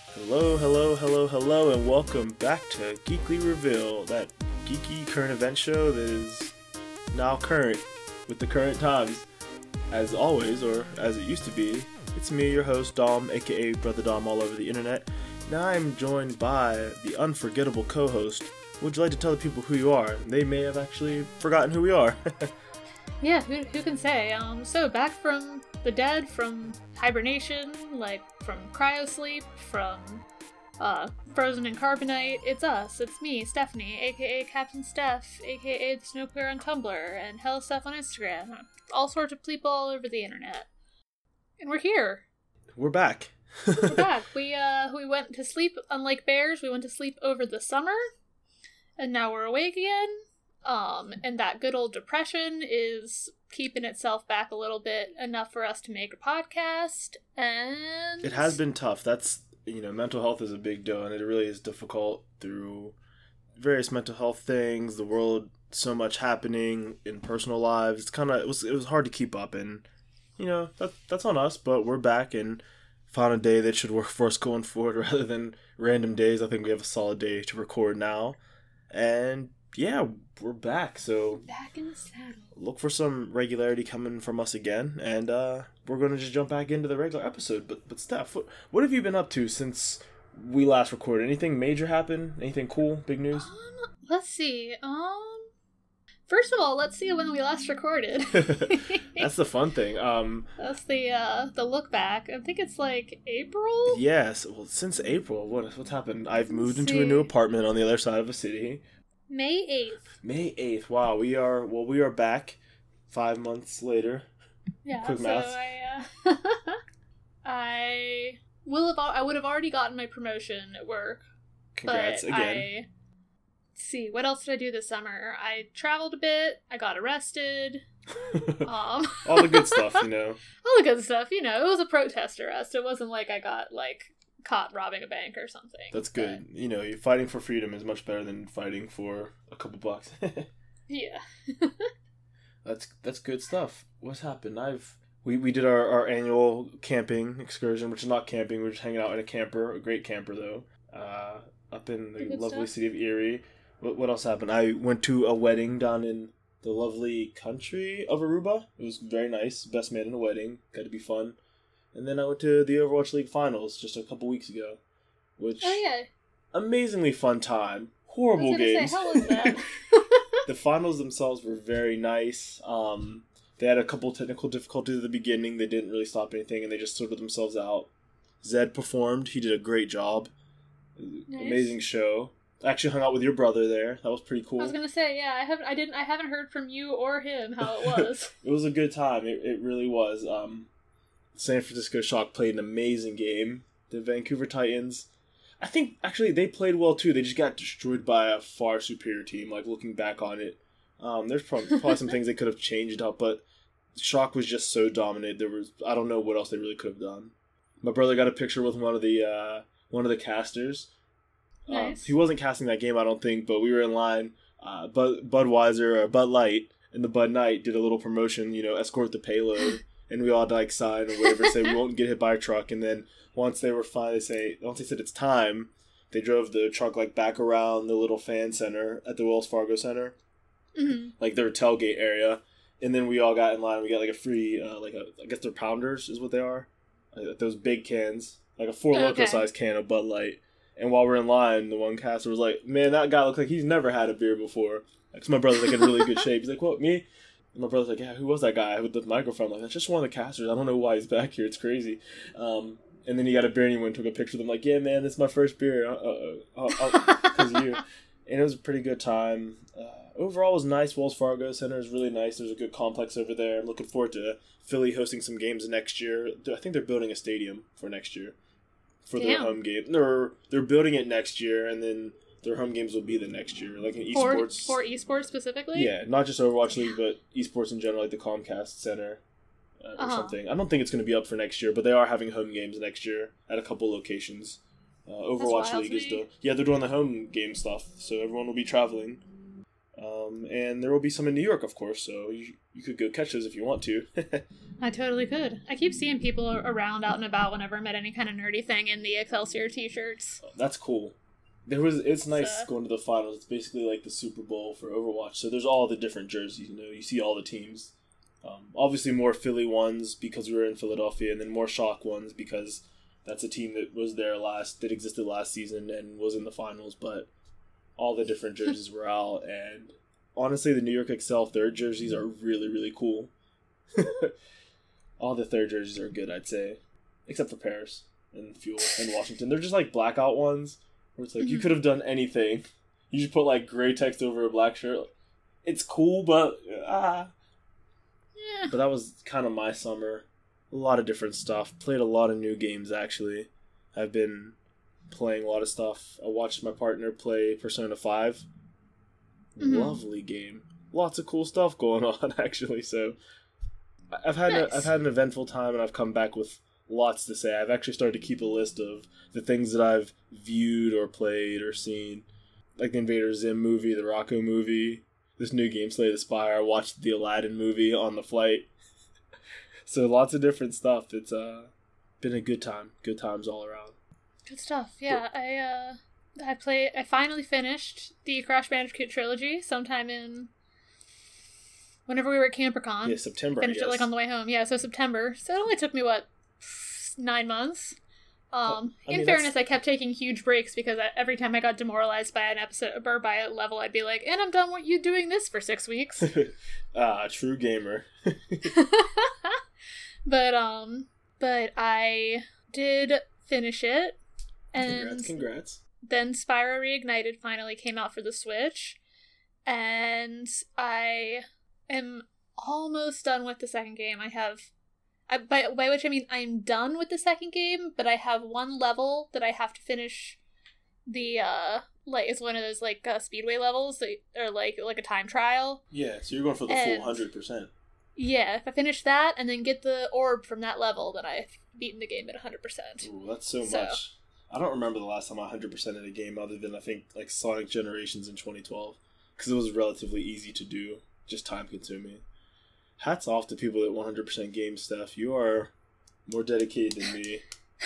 Hello, hello, hello, hello, and welcome back to Geekly Reveal, that geeky current event show that is now current with the current times. As always, or as it used to be, it's me, your host, Dom, aka Brother Dom all over the internet. Now I'm joined by the unforgettable co-host. Would you like to tell the people who you are? They may have actually forgotten who we are. Yeah, who can say? So back from the dead, from hibernation, like from cryosleep, from frozen in carbonite, it's us. It's me, Stephanie, aka Captain Steph, aka the Snow Queer on Tumblr, and Hella Steph on Instagram. All sorts of people all over the internet. And we're here. We're back. We're back. We went to sleep, unlike bears, we went to sleep over the summer, and now we're awake again. And that good old depression is keeping itself back a little bit, enough for us to make a podcast, and... It has been tough. That's, mental health is a big deal, and it really is difficult through various mental health things, the world, so much happening in personal lives. It was hard to keep up, and, that's on us, but we're back, and found a day that should work for us going forward rather than random days. I think we have a solid day to record now, and... yeah, we're back, so back in the saddle. Look for some regularity coming from us again, and we're going to just jump back into the regular episode. But Steph, what have you been up to since we last recorded? Anything major happen? Anything cool? Big news? Let's see. First of all, let's see when we last recorded. That's the fun thing. That's the look back. I think it's like April? Yes, well, since April, what's happened? I've moved into a new apartment on the other side of the city. May 8th. May 8th. Wow, we are back 5 months later. Yeah, quick so math. I would have already gotten my promotion at work. Congrats but again. Let's see, what else did I do this summer? I traveled a bit. I got arrested. All the good stuff, All the good stuff, it was a protest arrest. It wasn't like I got caught robbing a bank or something. That's good. You're fighting for freedom is much better than fighting for a couple bucks. Yeah. That's good stuff. What's happened? We did our annual camping excursion, which is not camping. We're just hanging out in a great camper though, up in the lovely city of Erie. What else happened? I went to a wedding down in the lovely country of Aruba. It was very nice. Best man in a wedding. Got to be fun. And then I went to the Overwatch League finals just a couple weeks ago, which amazingly fun time. Horrible games. How was that? The finals themselves were very nice. They had a couple technical difficulties at the beginning. They didn't really stop anything, and they just sorted themselves out. Zed performed. He did a great job. Nice. Amazing show. I actually hung out with your brother there. That was pretty cool. I was gonna say, yeah, I haven't heard from you or him how it was. It was a good time. It really was. San Francisco Shock played an amazing game. The Vancouver Titans, I think, actually, they played well, too. They just got destroyed by a far superior team, looking back on it. There's probably some things they could have changed up, but Shock was just so dominant. I don't know what else they really could have done. My brother got a picture with one of the casters. Nice. He wasn't casting that game, I don't think, but we were in line. Budweiser, or Bud Light, and the Bud Knight did a little promotion, escort the payload. And we all sign or whatever, say we won't get hit by a truck. And then once they said it's time, they drove the truck back around the little fan center at the Wells Fargo Center, their tailgate area. And then we all got in line. We got a free, I guess they're pounders is what they are, those big cans, a 4 Loko size can of Bud Light. And while we're in line, the one caster was like, "Man, that guy looks like he's never had a beer before." Because my brother's in really good shape. He's like, "What, me?" And my brother's like, "Yeah, who was that guy with the microphone?" That's just one of the casters. I don't know why he's back here. It's crazy. And then he got a beer and he went and took a picture of them. Like, "Yeah, man, this is my first beer. Because of you." And it was a pretty good time. Overall, it was nice. Wells Fargo Center is really nice. There's a good complex over there. I'm looking forward to Philly hosting some games next year. I think they're building a stadium for next year for their home game. They're building it next year, and then their home games will be the next year, in esports. For esports specifically? Yeah, not just Overwatch League, but esports in general, the Comcast Center or something. I don't think it's going to be up for next year, but they are having home games next year at a couple locations. Overwatch League is still... Yeah, they're doing the home game stuff, so everyone will be traveling. And there will be some in New York, of course, so you could go catch those if you want to. I totally could. I keep seeing people around out and about whenever I'm at any kind of nerdy thing in the Excelsior t-shirts. That's cool. It's nice going to the finals. It's basically like the Super Bowl for Overwatch. So there's all the different jerseys, you see all the teams. Obviously more Philly ones because we were in Philadelphia, and then more Shock ones because that's a team that was there that existed last season and was in the finals, but all the different jerseys were out, and honestly the New York Excel third jerseys are really, really cool. All the third jerseys are good, I'd say. Except for Paris and Fuel and Washington. They're just like blackout ones where it's like you could have done anything. You just put like gray text over a black shirt. It's cool, but Yeah. But that was kind of my summer. A lot of different stuff. Played a lot of new games, actually. I've been playing a lot of stuff. I watched my partner play Persona 5. Lovely game. Lots of cool stuff going on, actually. So I've had an eventful time, and I've come back with lots to say. I've actually started to keep a list of the things that I've viewed or played or seen. Like the Invader Zim movie, the Rocco movie, this new game, Slay the Spire. I watched the Aladdin movie on the flight. So lots of different stuff. It's been a good time. Good times all around. Good stuff. Yeah, I finally finished the Crash Bandicoot trilogy sometime in whenever we were at CamperCon. Yeah, September. Finished it like on the way home. Yeah, so September. So it only took me 9 months. In fairness, I kept taking huge breaks because every time I got demoralized by an episode or by a level, I'd be like, "And I'm done with you doing this for 6 weeks." True gamer. But I did finish it, and Congrats. Then Spyro Reignited finally came out for the Switch, and I am almost done with the second game. By which I mean I'm done with the second game, but I have one level that I have to finish. It's one of those speedway levels that are like a time trial. Yeah, so you're going for the full 100%. Yeah, if I finish that and then get the orb from that level, then I've beaten the game at 100%. Ooh, that's so much. I don't remember the last time I 100% in a game other than I think like Sonic Generations in 2012, because it was relatively easy to do, just time consuming. Hats off to people that 100% game stuff. You are more dedicated than me.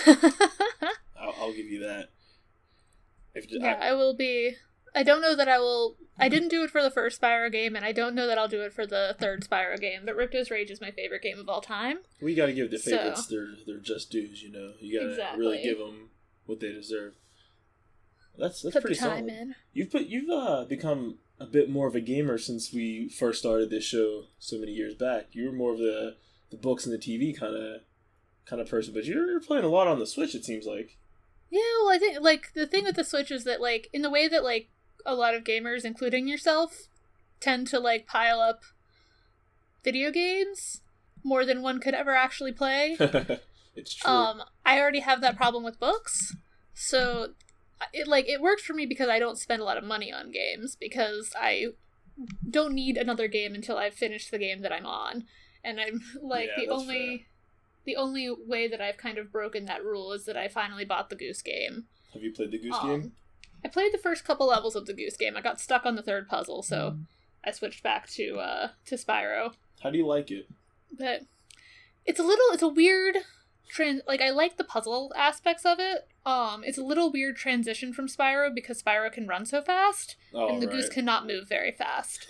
I'll give you that. I will be. I don't know that I will. I didn't do it for the first Spyro game, and I don't know that I'll do it for the third Spyro game, but Ripto's Rage is my favorite game of all time. We gotta give the favorites their just dues, You gotta really give them what they deserve. That's pretty solid. In. You've become a bit more of a gamer since we first started this show so many years back. You were more of the books and the TV kind of person, but you're playing a lot on the Switch, it seems like. Yeah, well, I think the thing with the Switch is that in the way that a lot of gamers, including yourself, tend to pile up video games more than one could ever actually play. It's true. I already have that problem with books, so it works for me because I don't spend a lot of money on games, because I don't need another game until I've finished the game that I'm on, and I'm the only way that I've kind of broken that rule is that I finally bought the Goose Game. Have you played the Goose Game? I played the first couple levels of the Goose Game. I got stuck on the third puzzle, so I switched back to Spyro. How do you like it? But it's a weird I like the puzzle aspects of it. It's a little weird transition from Spyro because Spyro can run so fast, and the Goose cannot move very fast.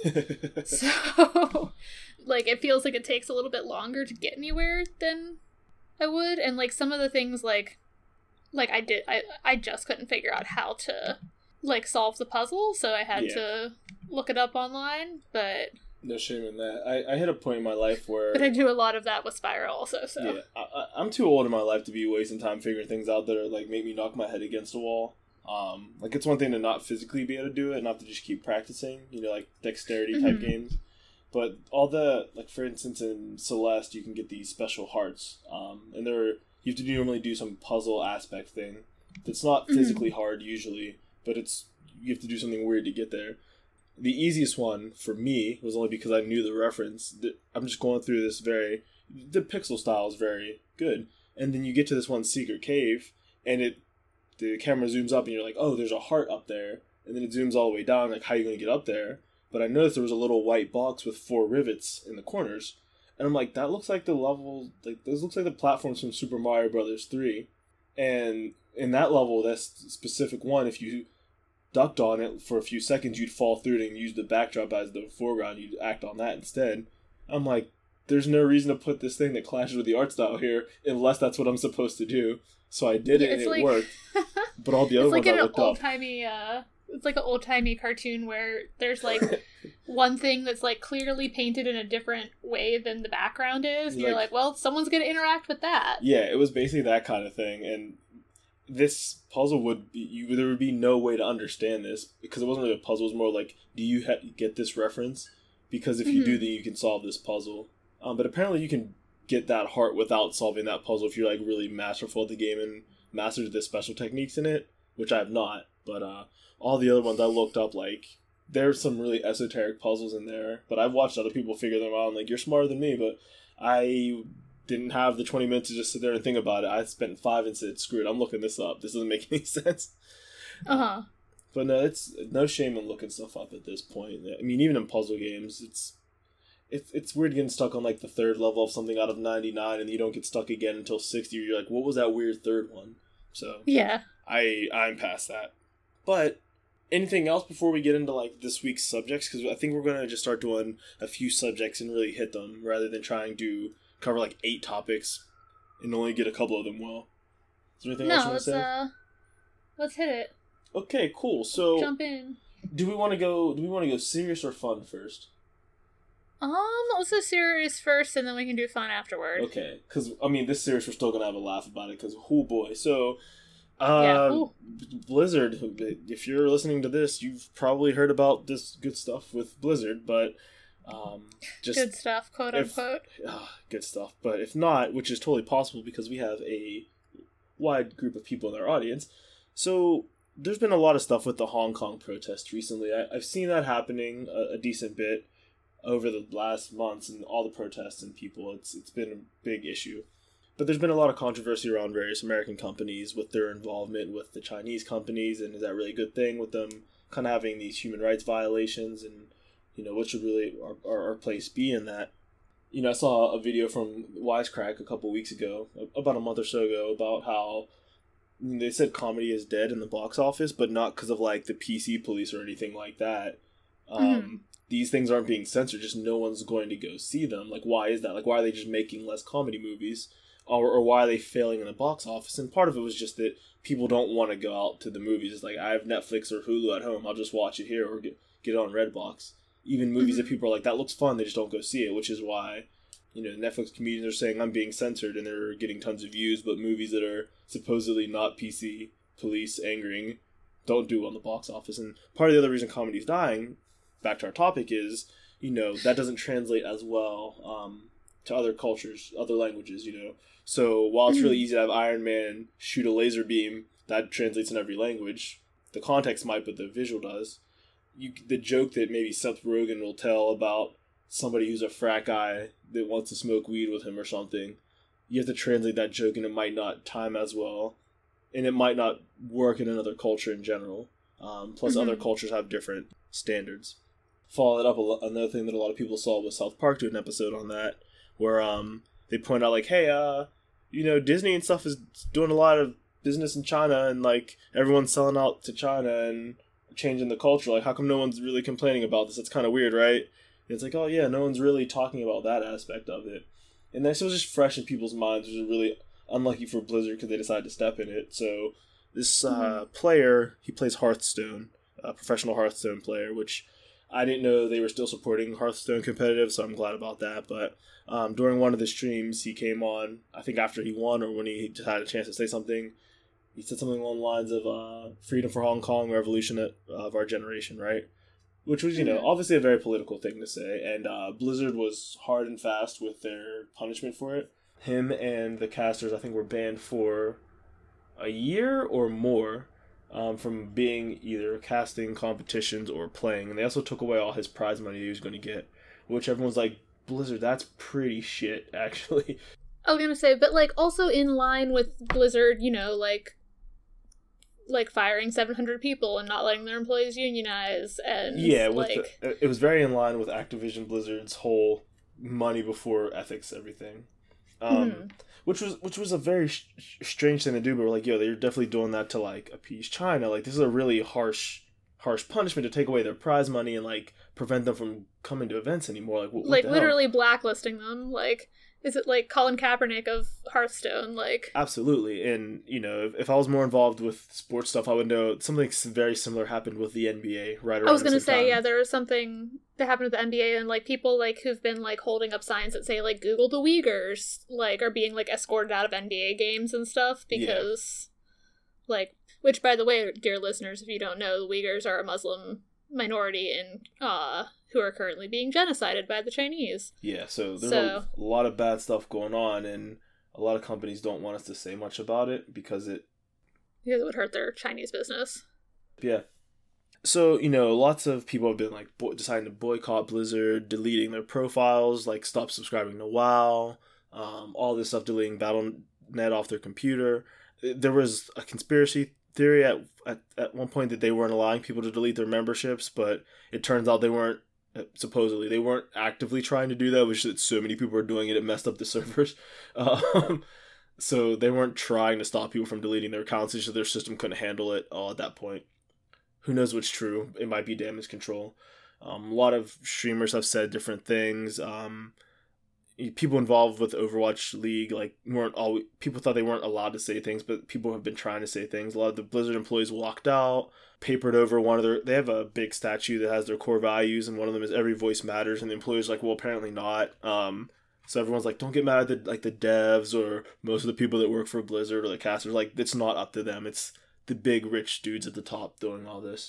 So, it feels like it takes a little bit longer to get anywhere than I would, and some of the things I just couldn't figure out how to solve the puzzle, so I had to look it up online, but no shame in that. I hit a point in my life where... But I do a lot of that with Spyro also, so... Yeah, I'm too old in my life to be wasting time figuring things out that are, make me knock my head against a wall. It's one thing to not physically be able to do it, not to just keep practicing, dexterity type games. But all the, for instance, in Celeste, you can get these special hearts, and you have to normally do some puzzle aspect thing that's not physically hard usually, but you have to do something weird to get there. The easiest one for me was only because I knew the reference. I'm just going through this the pixel style is very good, and then you get to this one secret cave, and the camera zooms up, and you're like, oh, there's a heart up there, and then it zooms all the way down, how are you going to get up there? but I noticed there was a little white box with 4 rivets in the corners. And I'm like, that looks like the level, like, this looks like the platforms from Super Mario Brothers 3. And in that level, that specific one, if you ducked on it for a few seconds, you'd fall through it and use the backdrop as the foreground. You'd act on that instead. I'm like, there's no reason to put this thing that clashes with the art style here unless that's what I'm supposed to do. So I did it and it worked. But all the other ones I looked up. It's like an old-timey cartoon where there's, like, one thing that's, like, clearly painted in a different way than the background is. And you're like, well, someone's going to interact with that. Yeah, it was basically that kind of thing. And this puzzle there would be no way to understand this because it wasn't really a puzzle. It was more like, do you get this reference? Because if you do, then you can solve this puzzle. But apparently you can get that heart without solving that puzzle if you're, like, really masterful at the game and mastered the special techniques in it, which I have not. But all the other ones I looked up, like, there's some really esoteric puzzles in there, but I've watched other people figure them out, and, like, you're smarter than me, but I didn't have the 20 minutes to just sit there and think about it. I spent 5 and said, screw it, I'm looking this up. This doesn't make any sense. Uh-huh. But no, it's no shame in looking stuff up at this point. I mean, even in puzzle games, it's weird getting stuck on, like, the 3rd level of something out of 99, and you don't get stuck again until 60, or you're like, what was that weird 3rd one? So, yeah. I'm past that. But anything else before we get into, like, this week's subjects? Because I think we're going to just start doing a few subjects and really hit them rather than trying to cover, like, 8 topics and only get a couple of them well. Is there anything else you want to say? Let's hit it. Okay, cool. So jump in. Do we want to go serious or fun first? Let's go serious first, and then we can do fun afterward. Okay, because, I mean, this series we're still going to have a laugh about it, because, oh boy. So, Blizzard, if you're listening to this, you've probably heard about this good stuff with Blizzard, but, just... Good stuff, quote unquote. Good stuff. But if not, which is totally possible because we have a wide group of people in our audience, so there's been a lot of stuff with the Hong Kong protests recently. I've seen that happening a decent bit over the last months, and all the protests and people, it's been a big issue. But there's been a lot of controversy around various American companies with their involvement with the Chinese companies, and is that really a good thing with them kind of having these human rights violations, and, you know, what should really our place be in that? You know, I saw a video from Wisecrack a couple weeks ago, about a month or so ago, about how they said comedy is dead in the box office, but not because of, like, the PC police or anything like that. These things aren't being censored, just no one's going to go see them. Like, why is that? Like, why are they just making less comedy movies? Or why are they failing in the box office? And part of it was just that people don't want to go out to the movies. It's like, I have Netflix or Hulu at home, I'll just watch it here or get it on Redbox. Even movies that people are like, that looks fun, they just don't go see it, which is why, you know, Netflix comedians are saying I'm being censored and they're getting tons of views, but movies that are supposedly not PC police angering don't do well in the box office. And part of the other reason comedy's dying, back to our topic, is, you know, that doesn't translate as well to other cultures, other languages, you know. So while it's really easy to have Iron Man shoot a laser beam, that translates in every language. The context might, but the visual does. The joke that maybe Seth Rogen will tell about somebody who's a frat guy that wants to smoke weed with him or something, you have to translate that joke, and it might not time as well, and it might not work in another culture in general. Plus, other cultures have different standards. Follow it up, another thing that a lot of people saw was South Park do an episode on that, where they point out, like, hey, you know, Disney and stuff is doing a lot of business in China, and, like, everyone's selling out to China and changing the culture. Like, how come no one's really complaining about this? It's kind of weird, right? And it's like, oh yeah, no one's really talking about that aspect of it. And this was just fresh in people's minds, which is really unlucky for Blizzard because they decided to step in it. So this player, he plays Hearthstone, a professional Hearthstone player, which I didn't know they were still supporting Hearthstone competitive, so I'm glad about that. But during one of the streams, he came on, I think after he won or when he just had a chance to say something, he said something along the lines of freedom for Hong Kong, revolution of our generation, right? Which was, you know, obviously a very political thing to say. And Blizzard was hard and fast with their punishment for it. Him and the casters, I think, were banned for a year or more from being either casting competitions or playing. And they also took away all his prize money he was going to get, which everyone's like, Blizzard, that's pretty shit, actually. I was going to say, but, like, also in line with Blizzard, you know, like, like firing 700 people and not letting their employees unionize, and Yeah, like it was very in line with Activision Blizzard's whole money before ethics everything. Which was a very strange thing to do, but we're like, yo, they're definitely doing that to like appease China. Like, this is a really harsh punishment to take away their prize money and like prevent them from coming to events anymore. Like, what like the literally hell? blacklisting them. Like, is it like Colin Kaepernick of Hearthstone? Like, Absolutely. And you know, if I was more involved with sports stuff, I would know something very similar happened with the NBA right around. I was gonna the same say, time. yeah, there was something that happened with the NBA, and like people like who've been like holding up signs that say like "Google the Uyghurs," like are being like escorted out of NBA games and stuff because, like, which by the way, dear listeners, if you don't know, the Uyghurs are a Muslim minority in who are currently being genocided by the Chinese. Yeah, so there's a lot of bad stuff going on, and a lot of companies don't want us to say much about it because it would hurt their Chinese business. Yeah. So, you know, lots of people have been like deciding to boycott Blizzard, deleting their profiles, like stop subscribing to WoW, all this stuff, deleting Battle.net off their computer. There was a conspiracy theory at one point that they weren't allowing people to delete their memberships, but it turns out they weren't. Supposedly, they weren't actively trying to do that, which that so many people were doing it, it messed up the servers. So they weren't trying to stop people from deleting their accounts, it's just their system couldn't handle it all at that point. Who knows what's true? It might be damage control. A lot of streamers have said different things. People involved with Overwatch League people thought they weren't allowed to say things, but people have been trying to say things. A lot of the Blizzard employees walked out, papered over they have a big statue that has their core values, and one of them is every voice matters, and the employees are like, well, apparently not. So everyone's like, don't get mad at the devs or most of the people that work for Blizzard or the casters. Like, it's not up to them. It's the big rich dudes at the top doing all this.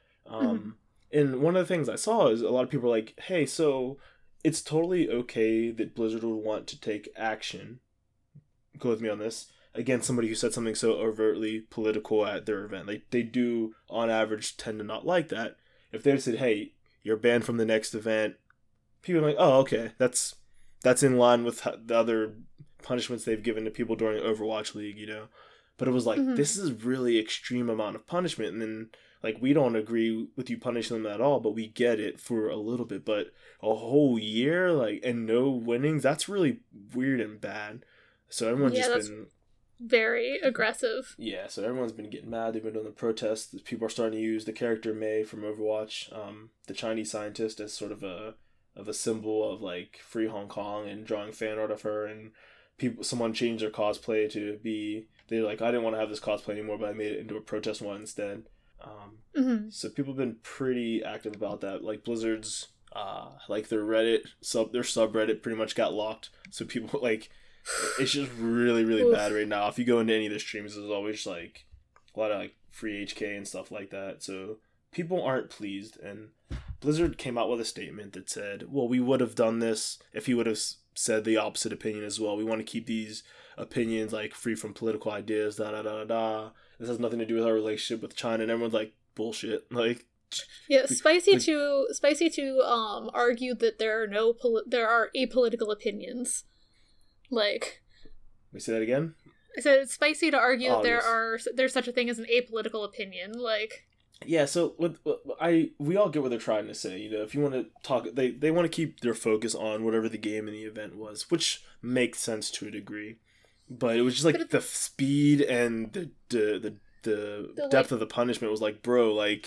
And one of the things I saw is a lot of people are like, hey, so it's totally okay that Blizzard would want to take action, go with me on this, against somebody who said something so overtly political at their event. They do, on average, tend to not like that. If they said, hey, you're banned from the next event, people are like, oh, okay, that's in line with the other punishments they've given to people during Overwatch League, you know? But it was like, this is really extreme amount of punishment, and then, like, we don't agree with you punishing them at all, but we get it for a little bit. But a whole year, like, and no winnings, that's really weird and bad. So everyone's just been very aggressive. Yeah, so everyone's been getting mad. They've been doing the protests. People are starting to use the character Mei from Overwatch, the Chinese scientist, as sort of a symbol of like free Hong Kong, and drawing fan art of her. And someone changed their cosplay to be. They're like, I didn't want to have this cosplay anymore, but I made it into a protest one instead. So people have been pretty active about that. Like Blizzard's, like their their subreddit pretty much got locked. So people like, it's just really, really bad right now. If you go into any of the streams, there's always like a lot of like free HK and stuff like that. So people aren't pleased. And Blizzard came out with a statement that said, well, we would have done this if he would have said the opposite opinion as well. We want to keep these opinions like free from political ideas, This has nothing to do with our relationship with China. And everyone's like, bullshit. Like, yeah, spicy to argue that there are apolitical opinions. Like, we say that again? I said it's spicy to argue that there's such a thing as an apolitical opinion. Like, yeah, so we all get what they're trying to say. You know, if you want to talk, they want to keep their focus on whatever the game in the event was, which makes sense to a degree. But it was just like the speed and the depth of the punishment was like, bro, like,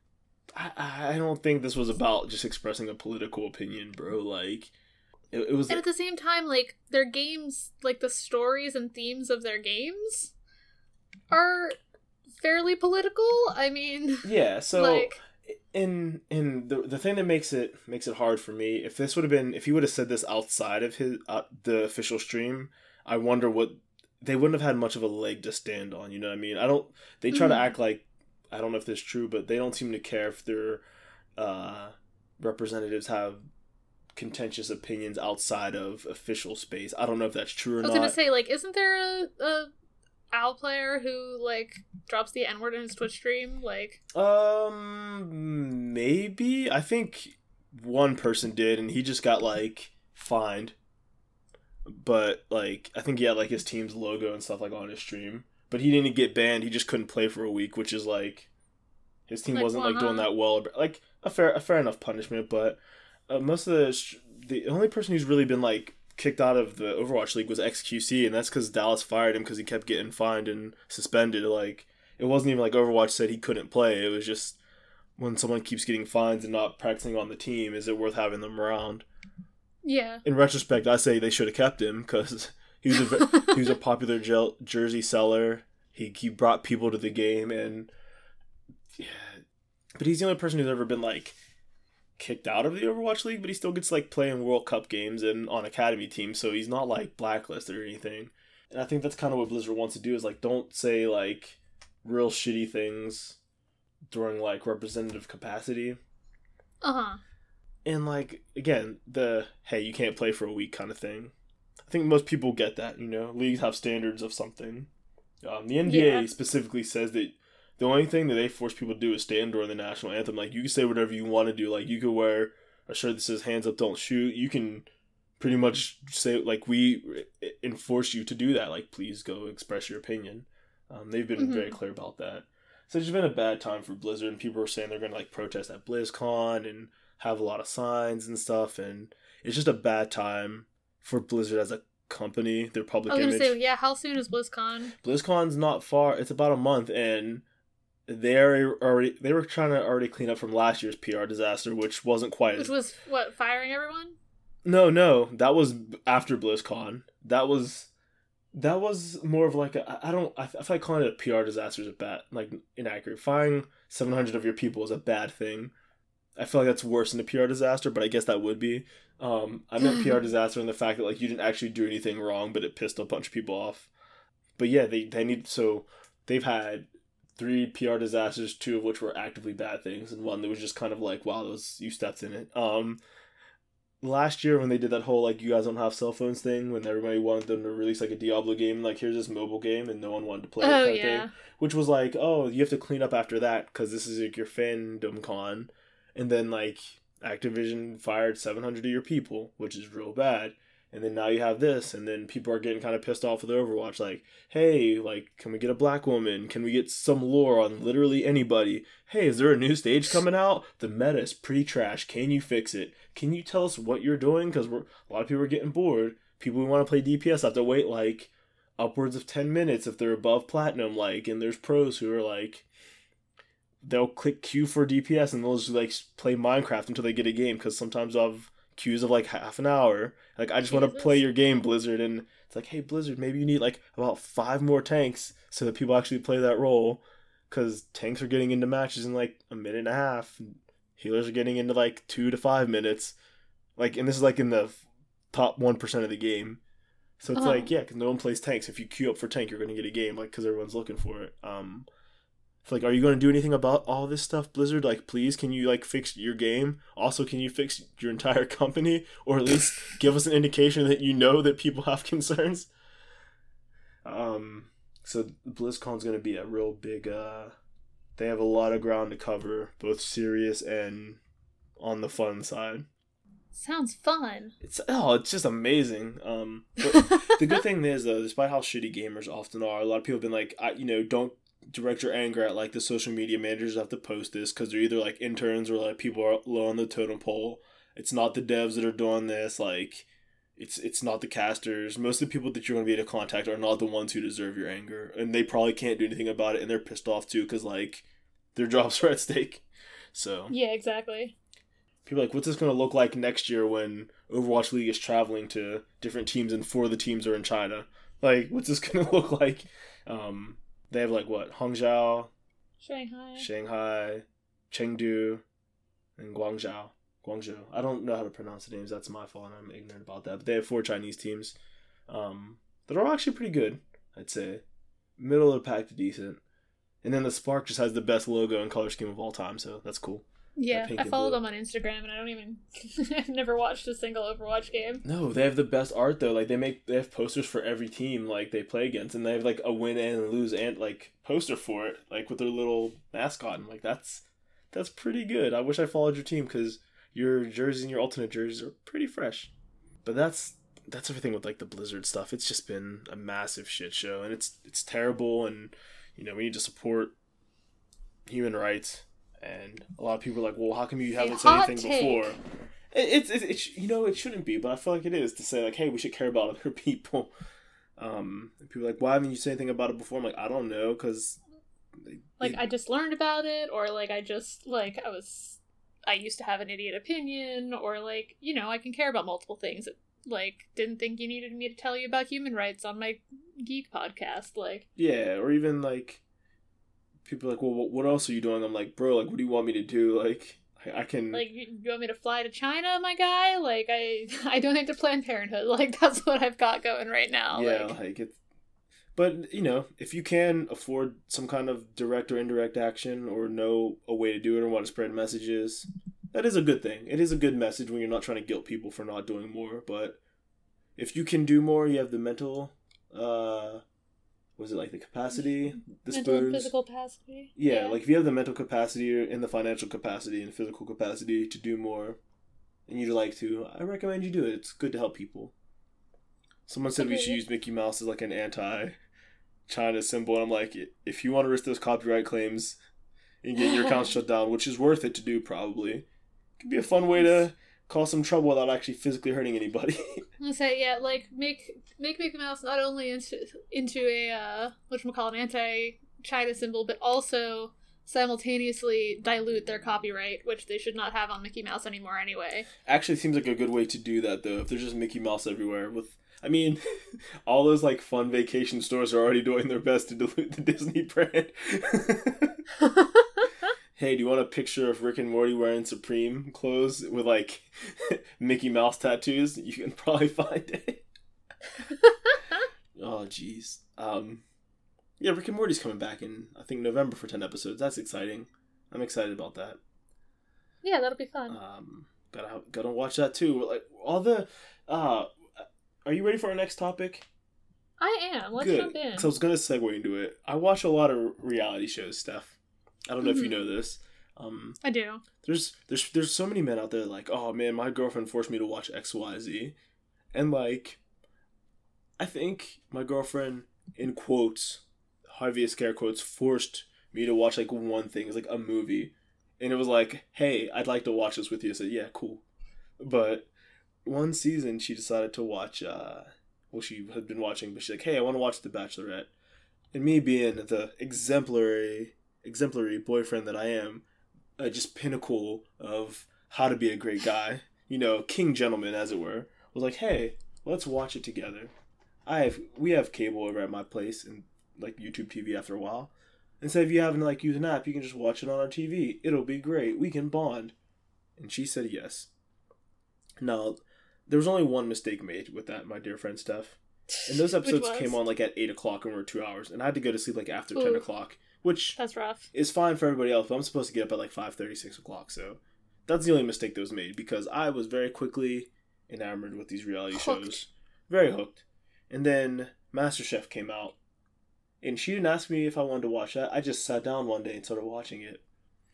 I don't think this was about just expressing a political opinion, bro. Like, it was. And at the same time, like, their games, like the stories and themes of their games are fairly political. I mean, yeah. So, like, in the thing that makes it hard for me, if he would have said this outside of the official stream, I wonder what they wouldn't have had much of a leg to stand on. You know what I mean? They try to act like, I don't know if this is true, but they don't seem to care if their representatives have contentious opinions outside of official space. I don't know if that's true or not. I was gonna say, like, isn't there a OWL player who like drops the N-word in his Twitch stream? Like, maybe. I think one person did, and he just got like fined. But like, I think he had like his team's logo and stuff like on his stream. but he didn't get banned. He just couldn't play for a week, which is like his team wasn't like doing that well. Like a fair enough punishment, but most of the only person who's really been like kicked out of the Overwatch League was XQC, and that's because Dallas fired him because he kept getting fined and suspended. Like it wasn't even like Overwatch said he couldn't play. It was just when someone keeps getting fines and not practicing on the team, is it worth having them around? Yeah. In retrospect, I say they should have kept him because he was a popular jersey seller. He brought people to the game, and yeah, but he's the only person who's ever been like kicked out of the Overwatch League, but he still gets like play in World Cup games and on academy teams, so he's not like blacklisted or anything. And I think that's kind of what Blizzard wants to do, is like don't say like real shitty things during like representative capacity. And like again, the hey, you can't play for a week kind of thing. I think most people get that, you know. Leagues have standards of something. The NBA specifically says that the only thing that they force people to do is stand during the national anthem. Like, you can say whatever you want to do. Like, you could wear a shirt that says hands up, don't shoot. You can pretty much say, like, we enforce you to do that. Like, please go express your opinion. They've been very clear about that. So it's just been a bad time for Blizzard, and people are saying they're going to, like, protest at BlizzCon and have a lot of signs and stuff, and it's just a bad time for Blizzard as a company, their public image. I was going to say, how soon is BlizzCon? BlizzCon's not far. It's about a month, and they were trying to already clean up from last year's PR disaster, which wasn't quite Which was, what, firing everyone? No, that was after BlizzCon. That was more of like I feel like calling it a PR disaster is a bad, like, inaccurate. Firing 700 of your people is a bad thing. I feel like that's worse than a PR disaster, but I guess that would be. I meant PR disaster in the fact that, like, you didn't actually do anything wrong, but it pissed a bunch of people off. But yeah, they've had 3 PR disasters, 2 of which were actively bad things, and 1 that was just kind of like, wow, you stepped in it. Last year when they did that whole, like, you guys don't have cell phones thing, when everybody wanted them to release, like, a Diablo game, like, here's this mobile game, and no one wanted to play it kind of thing. Which was like, oh, you have to clean up after that, because this is, like, your fandom con. And then, like, Activision fired 700 of your people, which is real bad. And then now you have this, and then people are getting kind of pissed off with Overwatch. Like, hey, like, can we get a black woman? Can we get some lore on literally anybody? Hey, is there a new stage coming out? The meta is pretty trash. Can you fix it? Can you tell us what you're doing? Because a lot of people are getting bored. People who want to play DPS have to wait, like, upwards of 10 minutes if they're above platinum. Like, and there's pros who are, like, they'll click Q for DPS and they'll just, like, play Minecraft until they get a game, because sometimes I'll have queues of, like, half an hour. Like, I just want to play your game, Blizzard, and it's like, hey, Blizzard, maybe you need, like, about 5 more tanks so that people actually play that role, because tanks are getting into matches in, like, a minute and a half, and healers are getting into, like, 2 to 5 minutes, like, and this is, like, in the top 1% of the game. So it's like, yeah, because no one plays tanks. If you queue up for tank, you're going to get a game, like, because everyone's looking for it. It's like, are you going to do anything about all this stuff, Blizzard? Like, please, can you, like, fix your game? Also, can you fix your entire company? Or at least give us an indication that you know that people have concerns? So BlizzCon's going to be a real big, they have a lot of ground to cover, both serious and on the fun side. Sounds fun. It's just amazing. But the good thing is, though, despite how shitty gamers often are, a lot of people have been like, don't direct your anger at, like, the social media managers that have to post this, because they're either, like, interns or, like, people are low on the totem pole. It's not the devs that are doing this. Like, it's not the casters. Most of the people that you're going to be able to contact are not the ones who deserve your anger, and they probably can't do anything about it, and they're pissed off too, because, like, their jobs are at stake. So yeah, exactly. People are like, what's this going to look like next year when Overwatch League is traveling to different teams and 4 of the teams are in China? Like, what's this going to look like? They have, like, what? Hangzhou, Shanghai, Chengdu, and Guangzhou. I don't know how to pronounce the names. That's my fault, and I'm ignorant about that. But they have 4 Chinese teams that are actually pretty good, I'd say. Middle of the pack to decent. And then the Spark just has the best logo and color scheme of all time, so that's cool. Yeah, I follow them on Instagram, and I don't even... I've never watched a single Overwatch game. No, they have the best art, though. Like, they have posters for every team, like, they play against, and they have, like, a win and lose and, like, poster for it, like, with their little mascot, and, like, that's pretty good. I wish I followed your team, because your jerseys and your alternate jerseys are pretty fresh. But that's that's everything with like the Blizzard stuff. It's just been a massive shit show, and it's terrible. And you know, we need to support human rights. And a lot of people are like, well, how come you haven't said anything before? It's you know, it shouldn't be, but I feel like it is to say like, hey, we should care about other people. And people are like, why haven't you said anything about it before? I'm like, I don't know, because I just learned about it, or like I just like I used to have an idiot opinion, or like, you know, I can care about multiple things. Like, didn't think you needed me to tell you about human rights on my geek podcast. Like, yeah, or even like people are like, well, what else are you doing? I'm like, bro, like, what do you want me to do? Like, I can like, you want me to fly to China, my guy? Like, I donate to Planned Parenthood. Like, that's what I've got going right now. Yeah, like it's. But, you know, if you can afford some kind of direct or indirect action or know a way to do it or want to spread messages, that is a good thing. It is a good message when you're not trying to guilt people for not doing more. But if you can do more, you have the mental, was it like the capacity? Mental and physical capacity? Yeah, like if you have the mental capacity and the financial capacity and physical capacity to do more and you'd like to, I recommend you do it. It's good to help people. Someone said we should use Mickey Mouse as like an anti-China symbol, and I'm like, if you want to risk those copyright claims and get your account shut down, which is worth it to do probably, it could be a fun way to cause some trouble without actually physically hurting anybody. I'm gonna say, yeah, like make Mickey Mouse not only into a whatchamacallit, anti-China symbol, but also simultaneously dilute their copyright, which they should not have on Mickey Mouse anymore anyway. Actually, seems like a good way to do that though. If there's just Mickey Mouse everywhere I mean, all those like fun vacation stores are already doing their best to dilute the Disney brand. Hey, do you want a picture of Rick and Morty wearing Supreme clothes with like Mickey Mouse tattoos? You can probably find it. Oh, jeez. Yeah, Rick and Morty's coming back in, I think, November for 10 episodes. That's exciting. I'm excited about that. Yeah, that'll be fun. Gotta watch that too. Like all the are you ready for our next topic? I am. Let's Good. jump in. So I was gonna segue into it. I watch a lot of reality shows, Steph. I don't know if you know this. I do. There's so many men out there like, oh man, my girlfriend forced me to watch XYZ, and like, I think my girlfriend, in quotes, heaviest scare quotes, forced me to watch like one thing. It's like a movie, and it was like, hey, I'd like to watch this with you. I said, yeah, cool, but one season she decided to watch she had been watching, but she's like, hey, I want to watch The Bachelorette. And me being the exemplary boyfriend that I am, just pinnacle of how to be a great guy, you know, king gentleman as it were, was like, hey, let's watch it together. We have cable over at my place and like YouTube TV after a while. Instead of you having to like use an app, you can just watch it on our TV. It'll be great. We can bond. And she said yes. Now, there was only one mistake made with that, my dear friend Steph. And those episodes came on like at 8 o'clock and were 2 hours. And I had to go to sleep like after 10 o'clock, which that's rough. Is fine for everybody else, but I'm supposed to get up at like 5:30, 6 o'clock. So that's the only mistake that was made because I was very quickly enamored with these reality shows. Very hooked. And then MasterChef came out. And she didn't ask me if I wanted to watch that. I just sat down one day and started watching it.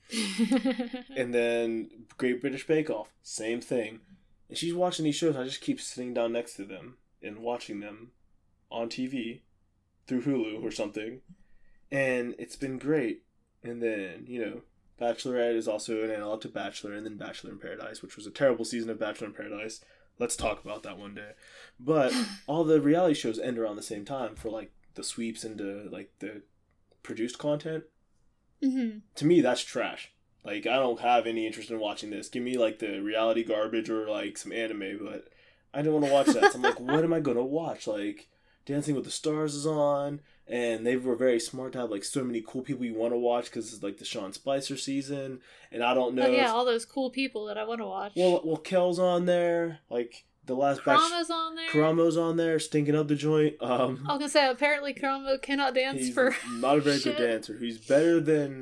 And then Great British Bake Off, same thing. And she's watching these shows, and I just keep sitting down next to them and watching them on TV through Hulu or something. And it's been great. And then, you know, Bachelorette is also an analog to Bachelor, and then Bachelor in Paradise, which was a terrible season of Bachelor in Paradise. Let's talk about that one day. But all the reality shows end around the same time for, like, the sweeps into, like, the produced content. Mm-hmm. To me, that's trash. Like, I don't have any interest in watching this. Give me, like, the reality garbage or, like, some anime, but I don't want to watch that. So I'm like, what am I going to watch? Like, Dancing with the Stars is on, and they were very smart to have, like, so many cool people you want to watch because it's, like, the Sean Spicer season, and I don't know all those cool people that I want to watch. Well, Kel's on there, like, the last batch. Karamo's on there, stinking up the joint. I was gonna say, apparently Karamo cannot dance he's for not a very good dancer. He's better than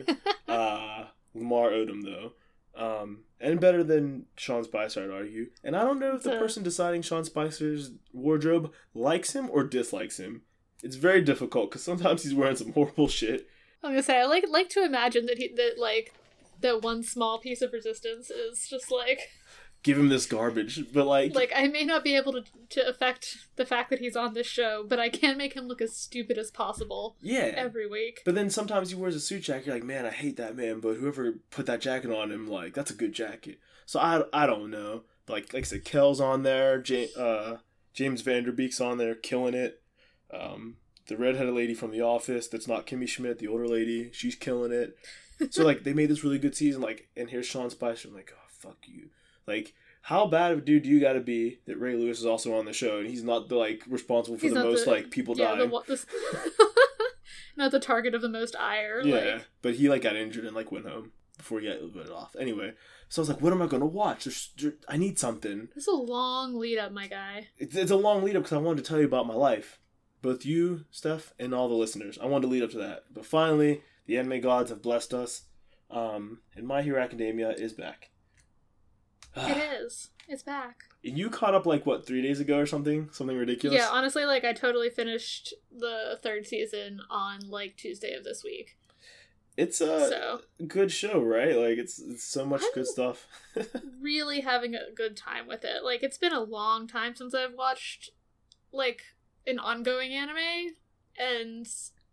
Lamar Odom, though. And better than Sean Spicer, I'd argue. And I don't know if the person deciding Sean Spicer's wardrobe likes him or dislikes him. It's very difficult, because sometimes he's wearing some horrible shit. I was gonna say, I like to imagine that that one small piece of resistance is just like... give him this garbage. But like I may not be able to affect the fact that he's on this show, but I can make him look as stupid as possible. Yeah. Every week. But then sometimes he wears a suit jacket. You're like, man, I hate that man. But whoever put that jacket on him, like, that's a good jacket. So I don't know. Like I said, Kel's on there. James Vanderbeek's on there, killing it. The redheaded lady from The Office, that's not Kimmy Schmidt, the older lady, she's killing it. So, like, they made this really good season, like, and here's Sean Spicer. I'm like, oh, fuck you. Like, how bad of a dude do you gotta be that Ray Lewis is also on the show, and he's not, like, responsible for the most, like, people dying. Not the target of the most ire. Yeah, like. But he, like, got injured and, like, went home before he got voted off. Anyway, so I was like, what am I gonna watch? I need something. It's a long lead-up, my guy. It's a long lead-up because I wanted to tell you about my life. Both you, Steph, and all the listeners. I wanted to lead up to that. But finally, the anime gods have blessed us. And My Hero Academia is back. It is. It's back. And you caught up, like, what, 3 days ago or something? Something ridiculous? Yeah, honestly, like, I totally finished the 3rd season on, like, Tuesday of this week. It's a good show, right? Like, it's so much good stuff. Really having a good time with it. Like, it's been a long time since I've watched, like, an ongoing anime and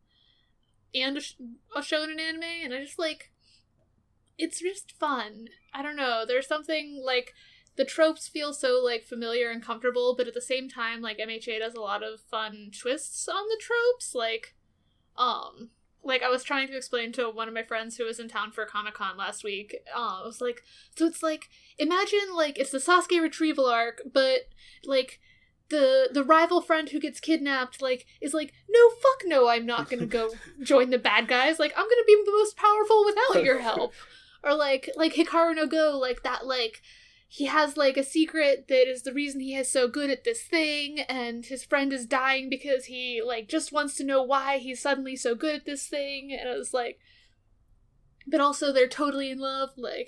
a shonen anime, and I just, like, it's just fun. I don't know, there's something, like, the tropes feel so, like, familiar and comfortable, but at the same time, like, MHA does a lot of fun twists on the tropes, like, I was trying to explain to one of my friends who was in town for Comic-Con last week, I was like, so it's like, imagine, like, it's the Sasuke retrieval arc, but, like, the rival friend who gets kidnapped, like, is like, no, fuck no, I'm not gonna go join the bad guys, like, I'm gonna be the most powerful without your help. Or, like Hikaru no Go, like, that, like, he has, like, a secret that is the reason he is so good at this thing, and his friend is dying because he, like, just wants to know why he's suddenly so good at this thing, and it was like, but also they're totally in love, like...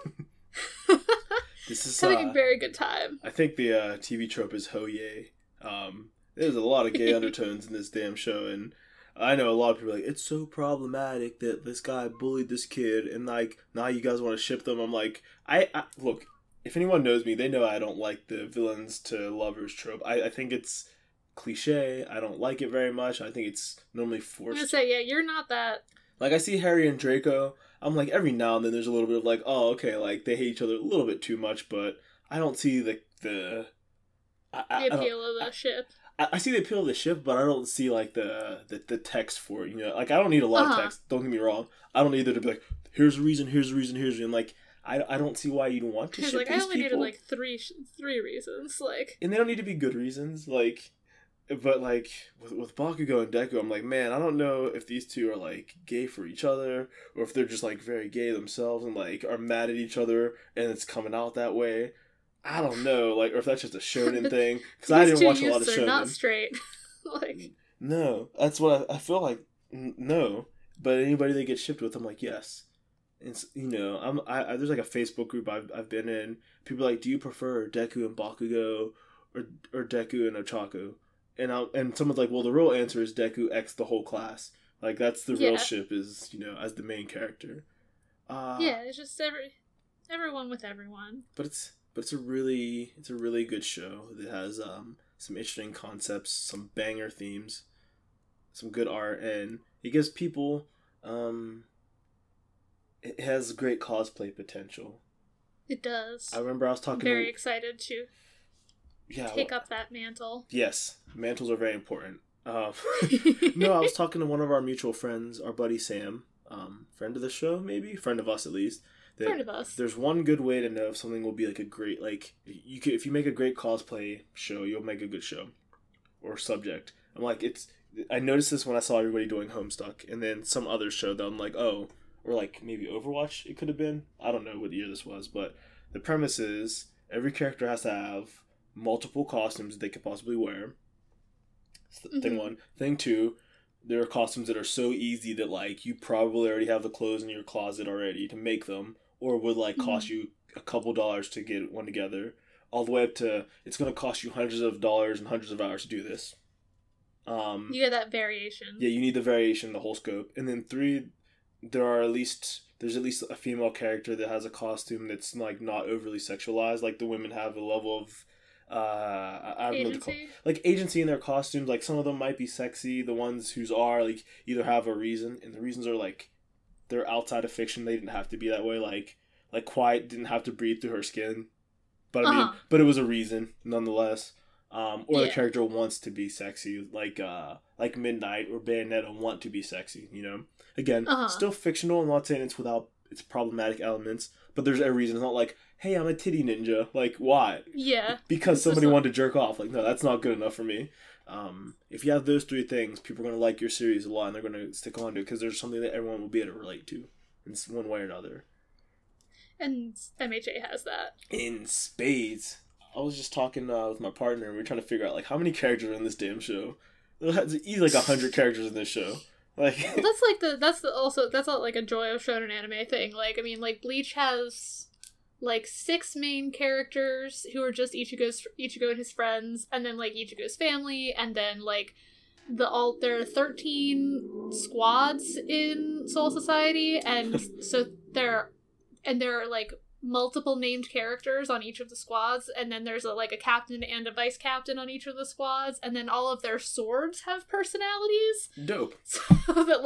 This is having a very good time. I think the TV trope is Hoye. There's a lot of gay undertones in this damn show, and I know a lot of people are like, it's so problematic that this guy bullied this kid, and, like, now you guys want to ship them. I'm like, I look, if anyone knows me, they know I don't like the villains to lovers trope. I think it's cliche. I don't like it very much. I think it's normally forced. I'm gonna say, yeah, you're not that. Like, I see Harry and Draco, I'm like, every now and then there's a little bit of, like, oh, okay, like, they hate each other a little bit too much, but I don't see the appeal of the ship. I see the appeal of the ship, but I don't see, like, the text for it, you know? Like, I don't need a lot of text, don't get me wrong. I don't need there to be like, here's a reason, here's a reason, here's a reason. Like, I don't see why you'd want to ship like, these people. I only needed, like, three reasons, like... And they don't need to be good reasons, like... But, like, with Bakugo and Deku, I'm like, man, I don't know if these two are, like, gay for each other, or if they're just, like, very gay themselves and, like, are mad at each other, and it's coming out that way. I don't know, like, or if that's just a shonen thing, because I didn't watch a lot of shonen. Not straight. Like... No, that's what I feel like, no. But anybody that gets shipped with, I'm like, yes. It's, you know, there's, like, a Facebook group I've been in. People are like, do you prefer Deku and Bakugo, or Deku and Ochako? And someone's like, well, the real answer is Deku X the whole class. Like, that's the real ship is, you know, as the main character. Yeah, it's just everyone with everyone. But it's a really good show that has some interesting concepts, some banger themes, some good art, and it gives people it has great cosplay potential. It does. I remember I was talking very excited to take up that mantle. Yes, mantles are very important. No, I was talking to one of our mutual friends, our buddy Sam, friend of the show, maybe friend of us at least. Friend of us. There's one good way to know if something will be like a great, like, if you make a great cosplay show, you'll make a good show or subject. I'm like, I noticed this when I saw everybody doing Homestuck, and then some other show that I'm like, oh, or like maybe Overwatch. It could have been. I don't know what year this was, but the premise is every character has to have multiple costumes they could possibly wear. Thing one. Thing two, there are costumes that are so easy that, like, you probably already have the clothes in your closet already to make them, or would, like, cost you a couple dollars to get one together, all the way up to it's going to cost you hundreds of dollars and hundreds of hours to do this. You get that variation. Yeah, you need the variation, the whole scope. And then three, there's at least a female character that has a costume that's like not overly sexualized. Like the women have a level of I don't know what to call, like agency in their costumes. Like some of them might be sexy. The ones whose are like either have a reason, and the reasons are like they're outside of fiction. They didn't have to be that way. Like Quiet didn't have to breathe through her skin, but I mean, but it was a reason nonetheless. Or the character wants to be sexy, like Midnight or Bayonetta want to be sexy. You know, again, still fictional. I'm not saying it's without its problematic elements, but there's a reason. It's not like, hey, I'm a titty ninja. Like, why? Yeah. Because somebody wanted to jerk off. Like, no, that's not good enough for me. If you have those three things, people are going to like your series a lot, and they're going to stick on to it, because there's something that everyone will be able to relate to in one way or another. And MHA has that. In spades. I was just talking with my partner, and we were trying to figure out, like, how many characters are in this damn show. There's easily like 100 characters in this show. Like, well, that's all like a Joy of Shonen anime thing. Like, I mean, like, Bleach has like 6 main characters who are just Ichigo and his friends, and then like Ichigo's family, and then like there are 13 squads in Soul Society, and so there are like multiple named characters on each of the squads, and then there's a captain and a vice captain on each of the squads, and then all of their swords have personalities. Dope. So that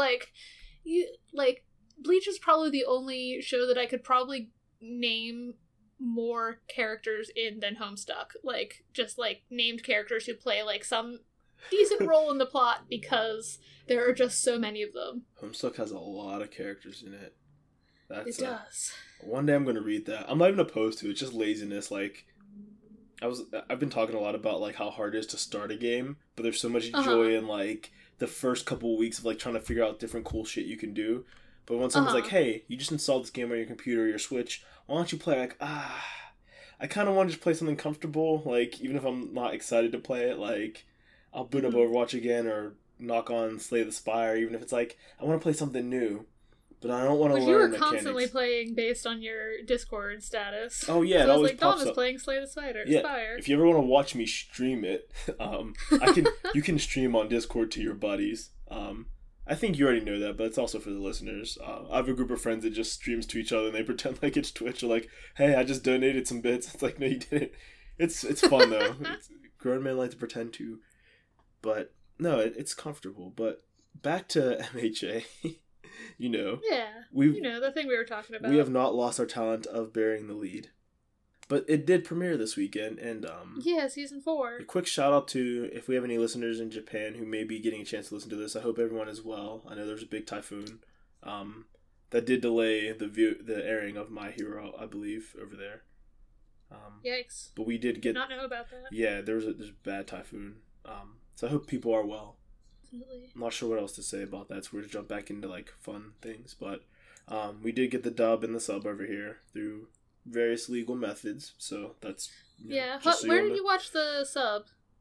Bleach is probably the only show that I could probably name more characters in than Homestuck. Like, just like named characters who play like some decent role in the plot, because there are just so many of them. Homestuck has a lot of characters in it. It does. One day I'm going to read that. I'm not even opposed to it. It's just laziness. Like, I've been talking a lot about like how hard it is to start a game, but there's so much joy in like the first couple of weeks of like trying to figure out different cool shit you can do. But when someone's like, hey, you just installed this game on your computer or your Switch, why don't you play? Like, I kind of want to just play something comfortable. Like, even if I'm not excited to play it, like, I'll boot up Overwatch again or knock on Slay the Spire, even if it's like, I want to play something new. But I don't want to learn mechanics. You were constantly playing based on your Discord status. Oh yeah, so it always like, pops Dom up. is playing Slay the Spire. If you ever want to watch me stream it, you can stream on Discord to your buddies. I think you already know that, but it's also for the listeners. I have a group of friends that just streams to each other, and they pretend like it's Twitch. Or like, hey, I just donated some bits. It's like, no, you didn't. It's fun though. Grown men like to pretend to, but no, it's comfortable. But back to MHA. You know. Yeah. The thing we were talking about. We have not lost our talent of bearing the lead. But it did premiere this weekend, and yeah, season 4. A quick shout out to, if we have any listeners in Japan who may be getting a chance to listen to this, I hope everyone is well. I know there's a big typhoon that did delay the airing of My Hero, I believe, over there. Yikes. But we did not know about that. Yeah, there's a bad typhoon. So I hope people are well. Absolutely. I'm not sure what else to say about that, so we're going to jump back into like fun things. But we did get the dub and the sub over here through various legal methods, so that's where did you watch the sub?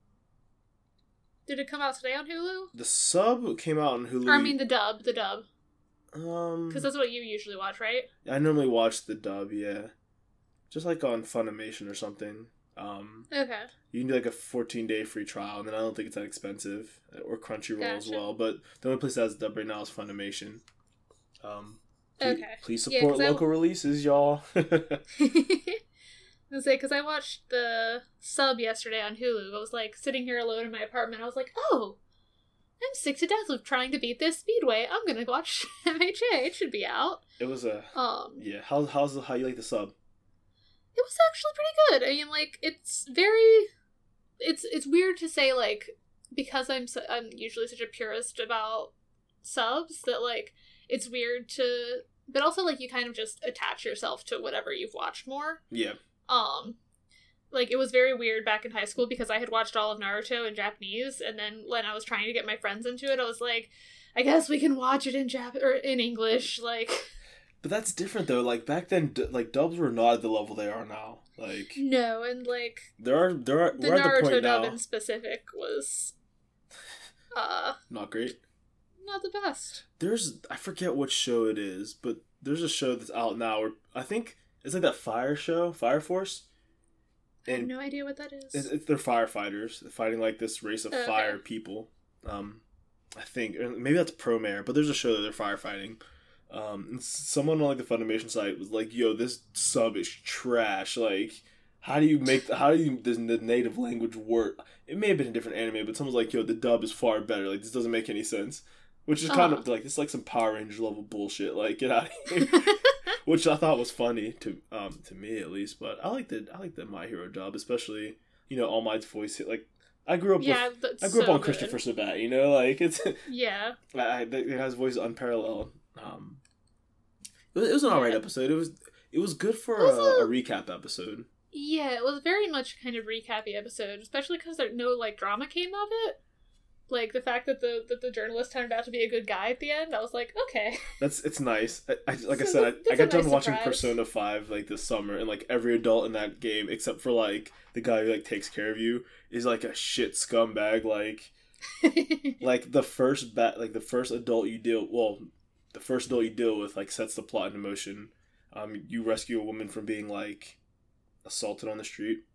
Did it come out today on Hulu? The sub came out on Hulu. Or, I mean the dub because that's what you usually watch, right? I normally watch the dub, yeah, just like on Funimation or something. Okay, you can do like a 14-day free trial, and then I don't think it's that expensive, or Crunchyroll as well, but the only place that has dub right now is Funimation. Please support local releases, y'all. I was say, because I watched the sub yesterday on Hulu. I was like sitting here alone in my apartment. I was like, oh, I'm sick to death of trying to beat this Speedway. I'm gonna watch MHA. It should be out. It was how you like the sub? It was actually pretty good. I mean, like, it's weird to say, like, because I'm usually such a purist about subs that like it's weird to, but also like you kind of just attach yourself to whatever you've watched more. Yeah. Like, it was very weird back in high school because I had watched all of Naruto in Japanese, and then when I was trying to get my friends into it, I was like, I guess we can watch it in English, like. But that's different though. Like back then, like dubs were not at the level they are now. Like no, and like there are the we're Naruto at the point dub now. in specific was not great. Not the best. I forget what show it is, but there's a show that's out now where I think it's like that fire show, Fire Force. I have no idea what that is. They're firefighters fighting like this race of fire people. I think maybe that's Promare, but there's a show that they're firefighting. And someone on like the Funimation site was like, "Yo, this sub is trash. Like, how do you the native language work?" It may have been a different anime, but someone's like, "Yo, the dub is far better. Like, this doesn't make any sense." Which is kind of like, it's like some Power Ranger level bullshit. Like, get out of here. Which I thought was funny to me at least. But I like the My Hero dub, especially, you know, All Might's voice. Like, I grew up on Christopher Sabat. You know, like it's the guy's voice is unparalleled. It was an alright episode. It was good for a recap episode. Yeah, it was very much kind of recappy episode, especially because no like drama came of it. Like, the fact that the journalist turned out to be a good guy at the end, I was like, okay. It's nice. I got done watching Persona 5, like, this summer, and, like, every adult in that game, except for, like, the guy who, like, takes care of you, is, like, a shit scumbag, like... like, the first adult you deal with, like, sets the plot into motion. You rescue a woman from being, like, assaulted on the street.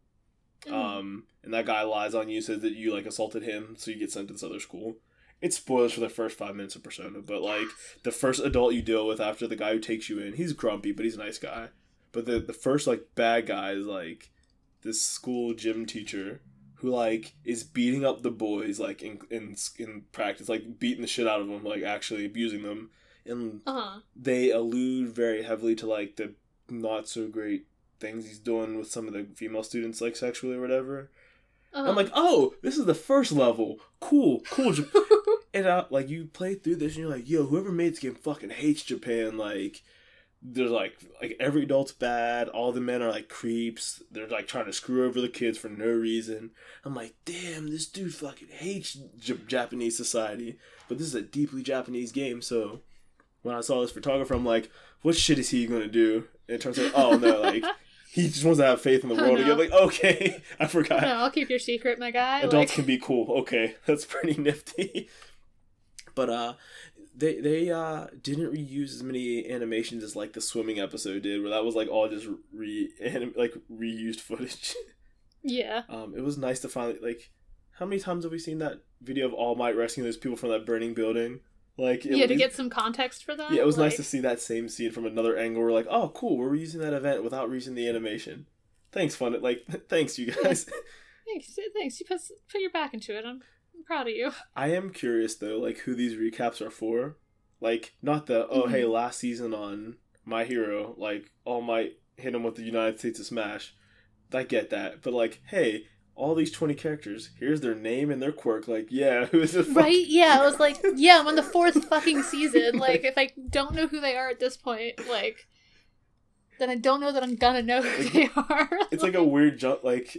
And that guy lies on you, says that you like assaulted him, so you get sent to this other school. It's spoilers for the first 5 minutes of Persona, but like the first adult you deal with after the guy who takes you in, he's grumpy, but he's a nice guy. But the first like bad guy is like this school gym teacher who like is beating up the boys like in practice, like beating the shit out of them, like actually abusing them, and they allude very heavily to like the not so great things he's doing with some of the female students, like sexually or whatever. I'm like, oh, this is the first level. Cool. And like you play through this and you're like, yo, whoever made this game fucking hates Japan. Like, there's like every adult's bad. All the men are like creeps. They're like trying to screw over the kids for no reason. I'm like, damn, this dude fucking hates Japanese society. But this is a deeply Japanese game, so when I saw this photographer, I'm like, what shit is he gonna do? And it turns out, oh no, like, he just wants to have faith in the world again. Like, okay, I forgot. No, I'll keep your secret, my guy. Adults can be cool. Okay, that's pretty nifty. But they didn't reuse as many animations as like the swimming episode did, where that was like all just reused footage. Yeah. It was nice to finally, like, how many times have we seen that video of All Might rescuing those people from that burning building? Like, to get some context for that. Yeah, it was nice to see that same scene from another angle. We're like, oh, cool, we're reusing that event without reusing the animation. Thanks, fun. Like, thanks, you guys. Thanks. You put your back into it. I'm proud of you. I am curious though, like, who these recaps are for. Like, not the hey, last season on My Hero, like, All Might hit him with the United States of Smash. I get that, but like, hey, all these 20 characters, here's their name and their quirk. Like, yeah, who's the fuck? Right? Yeah, I was like, yeah, I'm on the 4th fucking season. Like, if I don't know who they are at this point, like, then I don't know that I'm gonna know who they are. It's like a weird jump. Like,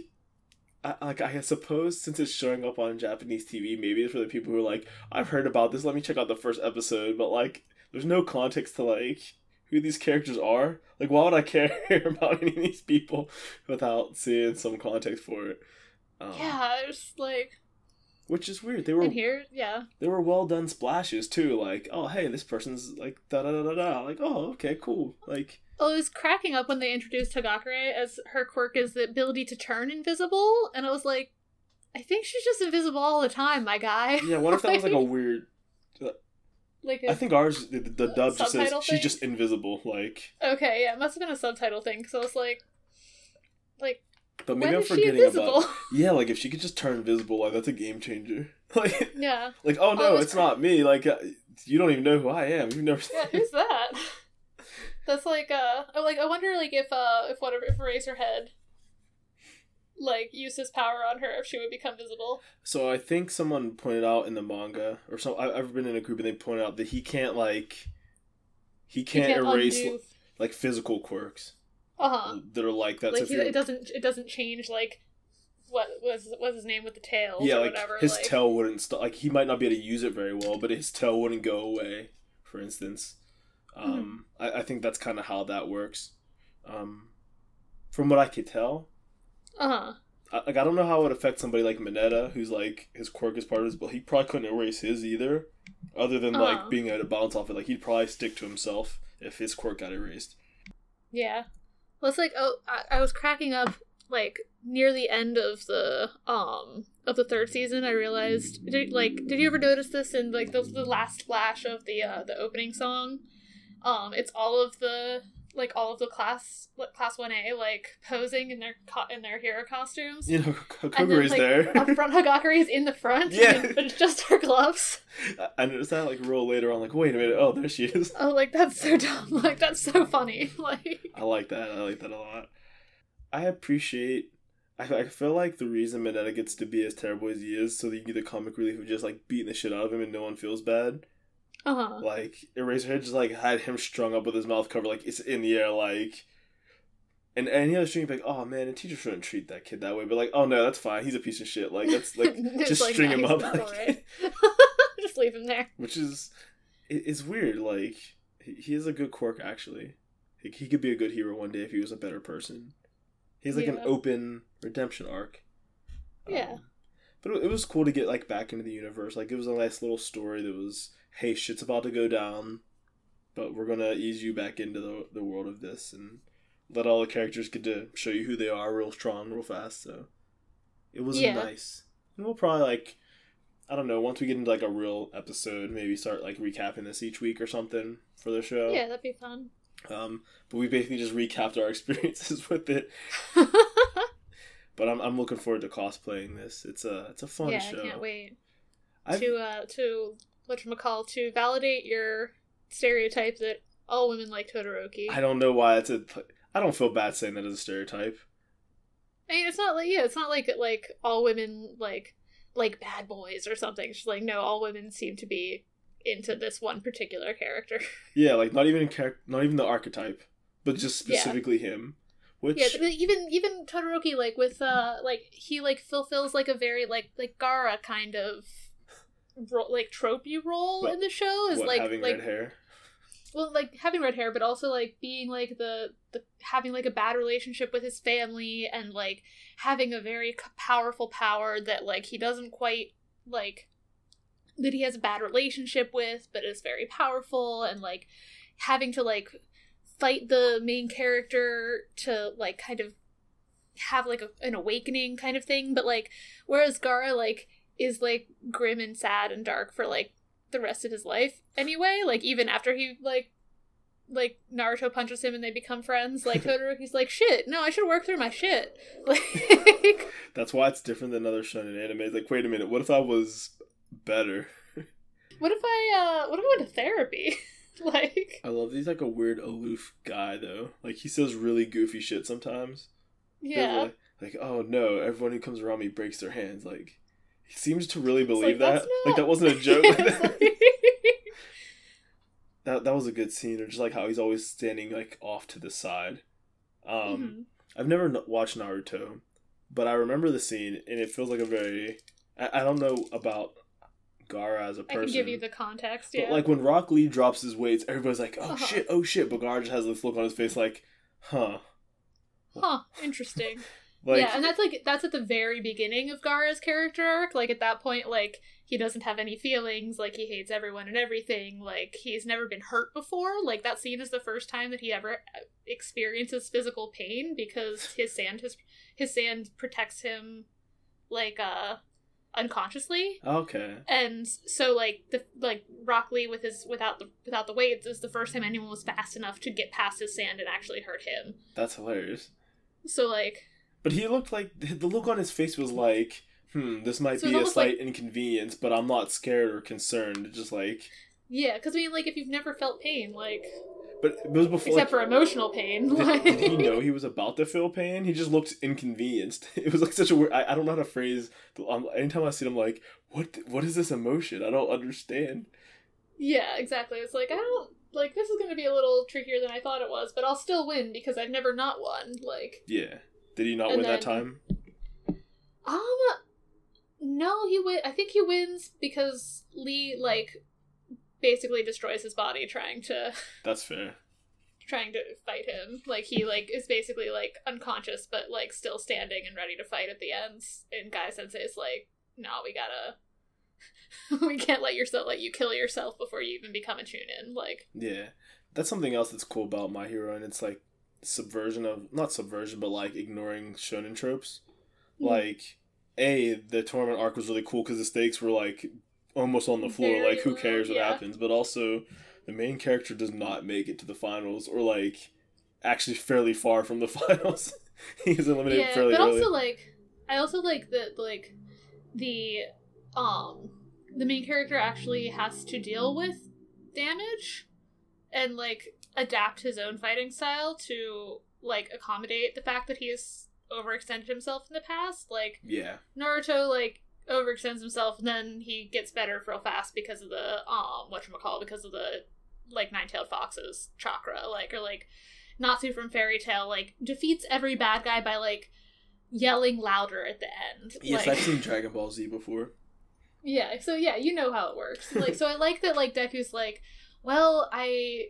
I suppose since it's showing up on Japanese TV, maybe it's for the people who are like, I've heard about this, let me check out the first episode. But like, there's no context to like who these characters are. Like, why would I care about any of these people without seeing some context for it? Yeah, it's like, which is weird. They were in here, yeah. They were well done splashes too. Like, oh hey, this person's like da da da da da. Like, oh okay, cool. Like, I was cracking up when they introduced Hagakure as her quirk is the ability to turn invisible, and I was like, I think she's just invisible all the time, my guy. Yeah, what if that was like a weird? Like, I think ours the dub just says she's just invisible. Like, okay, yeah, it must have been a subtitle thing. So I was like. But maybe I'm forgetting about. Yeah, like if she could just turn invisible, like that's a game changer. Like, yeah. Like, oh no, it's not me. Like, you don't even know who I am. You've never. Yeah, who's that? That's like I wonder like if Eraserhead like used his power on her, if she would become visible. So I think someone pointed out in the manga, or so I've been in a group and they pointed out that he can't erase like physical quirks. That are like that. Like so it doesn't change like what was his name with the tail? Yeah, or like whatever. His tail wouldn't stop. Like he might not be able to use it very well, but his tail wouldn't go away. For instance, I think that's kind of how that works. From what I could tell. I don't know how it would affect somebody like Mineta, who's like his quirk is part of his, but he probably couldn't erase his either. Other than like being able to bounce off it, like he'd probably stick to himself if his quirk got erased. Yeah. Well, it's like, I was cracking up, like, near the end of the 3rd season, I realized, did you ever notice this in, like, the last flash of the opening song? It's all of the class 1A like posing in their hero costumes. You know, And then, Koguri's there. Up front, Hagakure is in the front. Yeah. But it's just her gloves. I noticed that like real later on. Like, wait a minute. Oh, there she is. Oh, like that's so dumb. Like that's so funny. Like I like that. I like that a lot. I appreciate. I feel like the reason Mineta gets to be as terrible as he is, so that you get the comic relief of just like beating the shit out of him and no one feels bad. Like Eraserhead just like had him strung up with his mouth covered, like it's in the air, like. And any other string, like, oh man, a teacher shouldn't treat that kid that way. But like, oh no, that's fine. He's a piece of shit. Like that's like just like, string no, him he's up. not Like, alright. Just leave him there. which is, it's weird. Like he has a good quirk actually. He could be a good hero one day if he was a better person. He's like an open redemption arc. Yeah. But it was cool to get like back into the universe. Like it was a nice little story that was, hey, shit's about to go down, but we're gonna ease you back into the world of this and let all the characters get to show you who they are real strong, real fast. So it was nice. And we'll probably like, I don't know, once we get into like a real episode, maybe start like recapping this each week or something for the show. Yeah, that'd be fun. But we basically just recapped our experiences with it. But I'm looking forward to cosplaying this. It's a fun show. Yeah, I can't wait to whatchamacall, to validate your stereotype that all women like Todoroki. I don't know why I don't feel bad saying that as a stereotype. I mean, it's not like all women like bad boys or something. It's just like, no, all women seem to be into this one particular character. Yeah, like not even the archetype, but just specifically him. Which even Todoroki, like with like he like fulfills like a very like Gaara kind of like tropey role in the show, is like having red hair. Well, like having red hair, but also like being like the having like a bad relationship with his family, and like having a very powerful power that like he doesn't quite like, that he has a bad relationship with, but is very powerful, and like having to like fight the main character to like kind of have like an awakening kind of thing. But like whereas Gaara like is like grim and sad and dark for like the rest of his life anyway, like even after he like Naruto punches him and they become friends, like Todoroki's like, shit, no, I should work through my shit. Like that's why it's different than other shonen anime. It's like, wait a minute, what if I was better? What if I went to therapy? Like, I love he's like a weird aloof guy though. Like he says really goofy shit sometimes. Yeah. Like, oh no, everyone who comes around me breaks their hands. Like he seems to really believe that. Like that wasn't a joke. That was a good scene. Or just like how he's always standing like off to the side. I've never watched Naruto, but I remember the scene, and it feels like a very. I don't know about Gaara as a person. I can give you the context, But like when Rock Lee drops his weights, everybody's like, oh shit, but Gaara just has this look on his face like, interesting. Like, yeah, and that's at the very beginning of Gaara's character arc. Like at that point, like he doesn't have any feelings, like he hates everyone and everything, like he's never been hurt before. Like that scene is the first time that he ever experiences physical pain, because his sand protects him like unconsciously. Okay. And so like Rock Lee without the weights is the first time anyone was fast enough to get past his sand and actually hurt him. That's hilarious. So like, but he looked like, the look on his face was like, this might be a slight inconvenience, but I'm not scared or concerned. Just like, yeah, because I mean, like if you've never felt pain, like, but it was before, except for emotional pain. Did he know he was about to feel pain? He just looked inconvenienced. It was like such a weird. I don't know how to phrase. Anytime I see him, like, what is this emotion? I don't understand. Yeah, exactly. It's like, I don't like, this is going to be a little trickier than I thought it was, but I'll still win because I've never not won. Like, yeah, did he not win that time? No, I think he wins because Lee like basically destroys his body trying to. That's fair. Trying to fight him. Like, he, like, is basically, like, unconscious, but, like, still standing and ready to fight at the end. And Guy Sensei's like, no, we gotta... we can't let you kill yourself before you even become a Chunin. Like... Yeah. That's something else that's cool about My Hero, and it's, like, not subversion, but, like, ignoring shonen tropes. Like, the tournament arc was really cool because the stakes were, like, almost on the floor. Very like, who cares what happens? But also... the main character does not make it to the finals, or like actually fairly far from the finals. He's eliminated fairly early. Also like I also like that like the main character actually has to deal with damage and like adapt his own fighting style to like accommodate the fact that he's overextended himself in the past. Like Naruto like overextends himself and then he gets better real fast because of the because of the like Nine-Tailed Fox's chakra, like, or like Natsu from Fairy Tail like defeats every bad guy by like yelling louder at the end. Yes, like, I've seen Dragon Ball Z before. Yeah, so yeah, you know how it works. Like, so I like that like Deku's like, well, I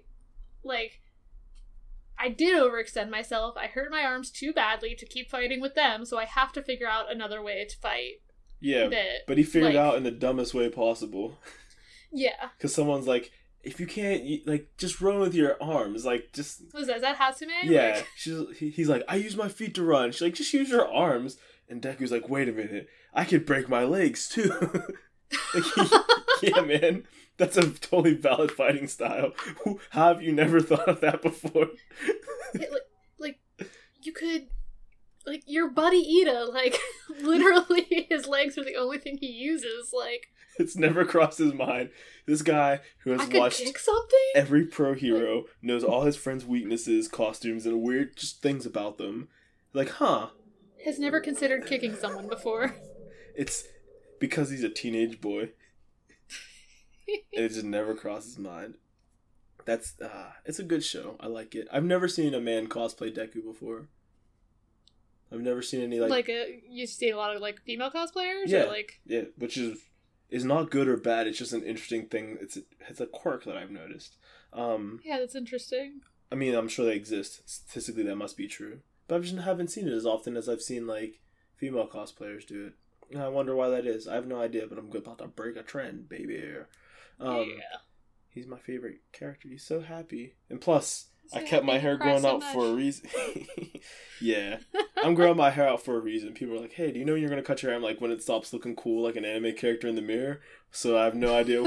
did overextend myself. I hurt my arms too badly to keep fighting with them, so I have to figure out another way to fight. Yeah, but he figured out in the dumbest way possible. Yeah. Because someone's like, if you can't, like, just run with your arms. Like, just... What is that? Is that Hatsume? Yeah. Like... He's like, I use my feet to run. She's like, just use your arms. And Deku's like, wait a minute. I could break my legs, too. Like, yeah, man. That's a totally valid fighting style. How have you never thought of that before? like, you could... Like, your buddy Ida, like, literally his legs are the only thing he uses, like... It's never crossed his mind. This guy who has watched every pro hero, knows all his friends' weaknesses, costumes, and weird just things about them. Like, has never considered kicking someone before. It's because he's a teenage boy. And it just never crossed his mind. That's, it's a good show. I like it. I've never seen a man cosplay Deku before. I've never seen any, like... you see a lot of, like, female cosplayers? Yeah, or, like... yeah, which is not good or bad. It's just an interesting thing. It's a quirk that I've noticed. Yeah, that's interesting. I mean, I'm sure they exist. Statistically, that must be true. But I just haven't seen it as often as I've seen, like, female cosplayers do it. And I wonder why that is. I have no idea, but I'm about to break a trend, baby. Yeah. He's my favorite character. He's so happy. And plus... I kept my hair growing out for a reason. Yeah. I'm growing my hair out for a reason. People are like, hey, do you know when you're going to cut your hair? I'm like, when it stops looking cool like an anime character in the mirror. So I have no idea.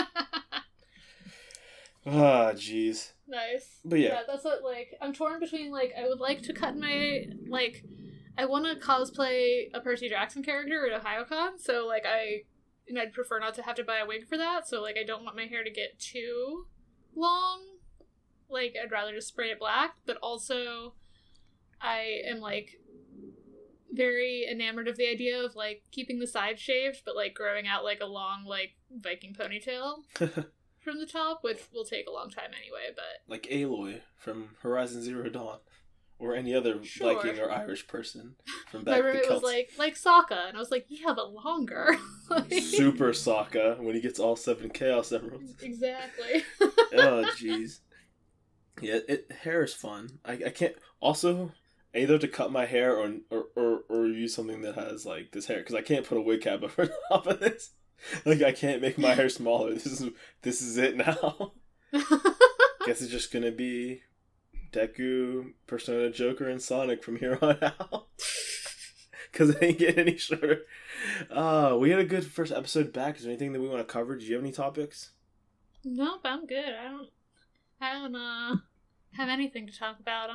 Jeez. Nice. But yeah. That's what, like, I'm torn between, like, I would like to cut my, like, I want to cosplay a Percy Jackson character at a Ohayocon. So, like, I'd prefer not to have to buy a wig for that. So, like, I don't want my hair to get too long. Like, I'd rather just spray it black, but also I am, like, very enamored of the idea of, like, keeping the sides shaved, but, like, growing out, like, a long, like, Viking ponytail from the top, which will take a long time anyway, but... Like Aloy from Horizon Zero Dawn, or any other Viking or Irish person from back the Celts. Was, like Sokka, and I was like, yeah, but longer. Like... Super Sokka, when he gets all 7 Chaos Emeralds. Exactly. Oh, jeez. Yeah, hair is fun. I can't also either to cut my hair or use something that has like this hair because I can't put a wig cap over top of this. Like I can't make my hair smaller. This is it now. Guess it's just gonna be Deku, Persona, Joker, and Sonic from here on out. Because I ain't getting any shorter. We had a good first episode back. Is there anything that we want to cover? Do you have any topics? Nope, I'm good. I don't have anything to talk about.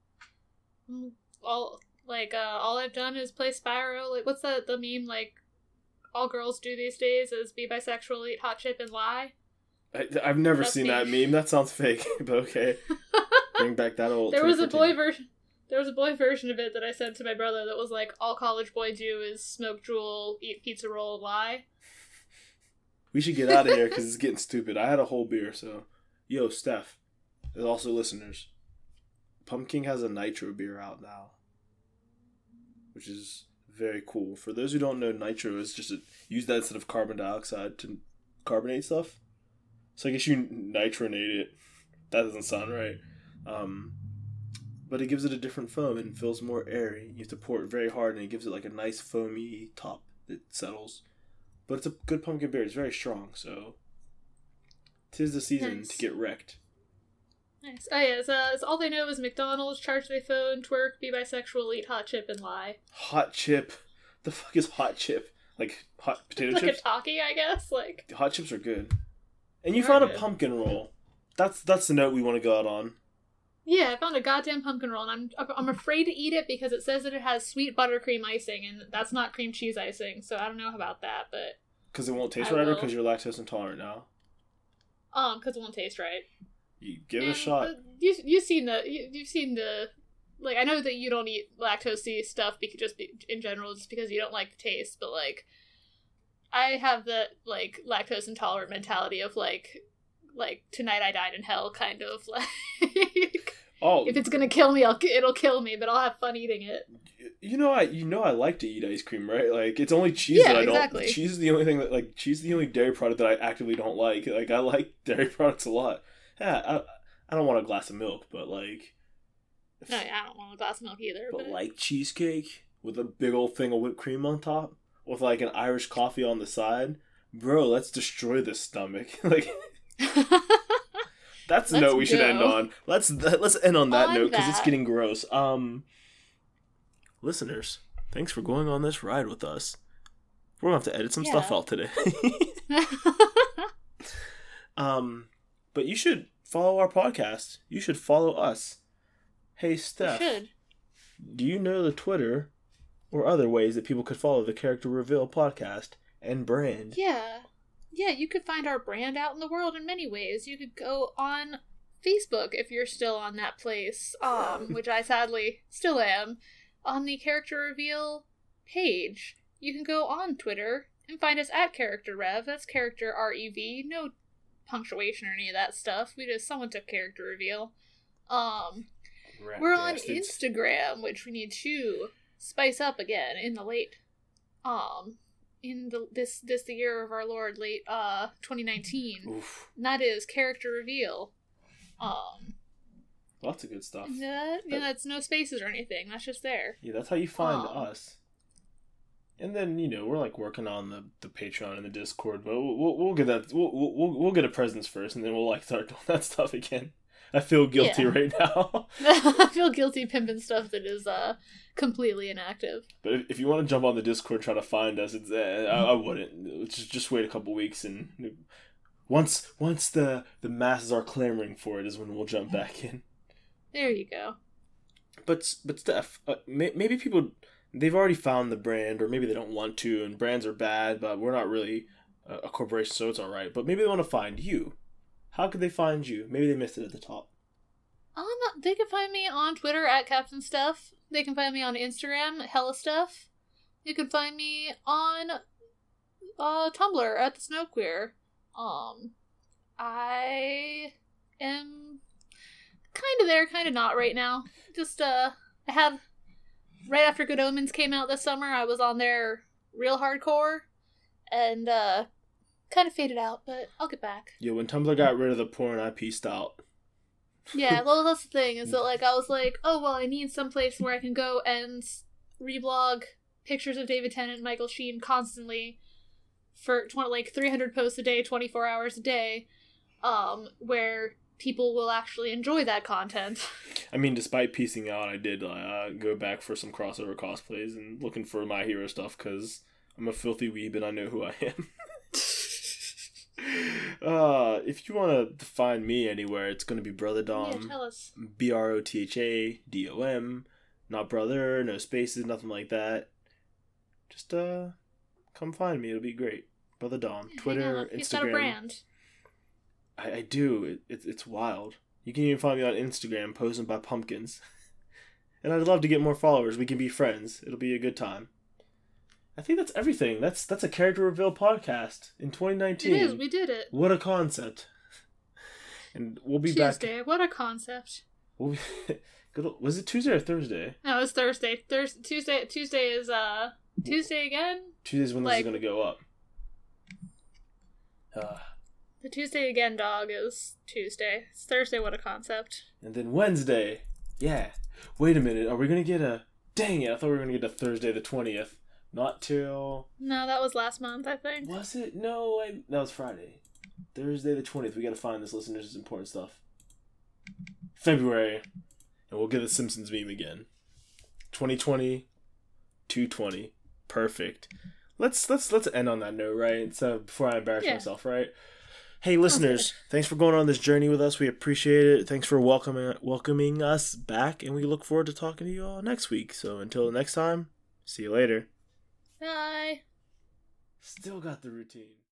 All I've done is play Spyro. Like, what's the meme, like, all girls do these days is be bisexual, eat hot chip, and lie? I've never seen that meme. That sounds fake, but okay. Bring back that old... There was a boy version of it that I sent to my brother that was like, all college boy do is smoke Juul, eat pizza roll, and lie. We should get out of here because it's getting stupid. I had a whole beer, so... Yo, Steph, there's also listeners. Pumpkin has a nitro beer out now, which is very cool. For those who don't know, nitro is just use that instead of carbon dioxide to carbonate stuff. So I guess you nitronate it. That doesn't sound right. But it gives it a different foam and feels more airy. You have to pour it very hard and it gives it like a nice foamy top that settles. But it's a good pumpkin beer. It's very strong, so... 'Tis the season to get wrecked. Nice. Oh yeah, so all they know is McDonald's, charge their phone, twerk, be bisexual, eat hot chip, and lie. Hot chip? The fuck is hot chip? Like hot potato chips? Like a Taki, I guess. Like hot chips are good. And you found a pumpkin roll. that's the note we want to go out on. Yeah, I found a goddamn pumpkin roll, and I'm afraid to eat it because it says that it has sweet buttercream icing, and that's not cream cheese icing, so I don't know about that, but... Because it won't taste right, or because you're lactose intolerant now? Because it won't taste right. You give it a shot. You've seen the... Like, I know that you don't eat lactose-y stuff in general, just because you don't like the taste, but, like, I have the, like, lactose intolerant mentality of, like, tonight I died in hell, kind of, like... Oh, if it's gonna kill me, it'll kill me, but I'll have fun eating it. You know I like to eat ice cream, right? Like, it's only cheese that I don't. Exactly. Cheese is the only thing that, cheese is the only dairy product that I actively don't like. Like, I like dairy products a lot. Yeah, I don't want a glass of milk, but like. No, I don't want a glass of milk either. But like cheesecake with a big old thing of whipped cream on top, with like an Irish coffee on the side, bro. Let's destroy this stomach. Like. That's the note we should end on. Let's end on that note because it's getting gross. Listeners, thanks for going on this ride with us. We're gonna have to edit some stuff out today. But you should follow our podcast. You should follow us. Hey, Steph. You should. Do you know the Twitter or other ways that people could follow the Character Reveal podcast and brand? Yeah. Yeah, you could find our brand out in the world in many ways. You could go on Facebook if you're still on that place, which I sadly still am, on the Character Reveal page. You can go on Twitter and find us at Character Rev. That's Character REV. No punctuation or any of that stuff. Someone took Character Reveal. We're on Instagram, which we need to spice up again in the late, the year of our Lord, late 2019. Oof. And that is Character Reveal. Lots of good stuff. It's no spaces or anything. That's just there. Yeah, that's how you find us. And then we're like working on the Patreon and the Discord, but we'll get that. We'll get a presence first, and then we'll like start doing that stuff again. I feel guilty right now. I feel guilty pimping stuff that is completely inactive. But if you want to jump on the Discord trying to find us, it's I wouldn't. Just wait a couple weeks, and once the masses are clamoring for it is when we'll jump back in. There you go. But Steph, maybe people, they've already found the brand, or maybe they don't want to, and brands are bad, but we're not really a corporation, so it's all right. But maybe they want to find you. How could they find you? Maybe they missed it at the top. They can find me on Twitter at Captain Stuff. They can find me on Instagram at Hella Stuff. You can find me on Tumblr at The Snow Queer. I am kind of there, kind of not right now. Just I had right after Good Omens came out this summer, I was on there real hardcore, and kind of faded out, but I'll get back. Yeah, when Tumblr got rid of the porn, I pieced out. Yeah, well, that's the thing, is that, like, I was like, oh, well, I need some place where I can go and reblog pictures of David Tennant and Michael Sheen constantly for, 300 posts a day, 24 hours a day, where people will actually enjoy that content. I mean, despite piecing out, I did go back for some crossover cosplays and looking for My Hero stuff, because I'm a filthy weeb and I know who I am. If you want to find me anywhere, it's going to be Brother Dom. Yeah, tell us. BROTHADOM. Not brother, no spaces, nothing like that. Just come find me. It'll be great. Brother Dom. Twitter, Instagram. He's got a brand. I do. It's wild. You can even find me on Instagram posing by pumpkins. And I'd love to get more followers. We can be friends. It'll be a good time. I think that's everything. That's a Character Reveal podcast in 2019. It is. We did it. What a concept. And we'll be Tuesday. back. Tuesday. What a concept. Was it Tuesday or Thursday? No, it was Thursday. Tuesday is Tuesday again? Tuesday's when this is going to go up. The Tuesday again dog is Tuesday. It's Thursday. What a concept. And then Wednesday. Yeah. Wait a minute. Are we going to get a... Dang it. I thought we were going to get a Thursday the 20th. Not till... No, that was last month, I think. Was it? No, that was Friday. Thursday the 20th. We gotta find this, listeners. It's important stuff. February. And we'll get the Simpsons meme again. 2020. 220. Perfect. Let's end on that note, right? So, before I embarrass myself, right? Hey, listeners, thanks for going on this journey with us. We appreciate it. Thanks for welcoming us back, and we look forward to talking to you all next week. So until next time, see you later. Bye. Still got the routine.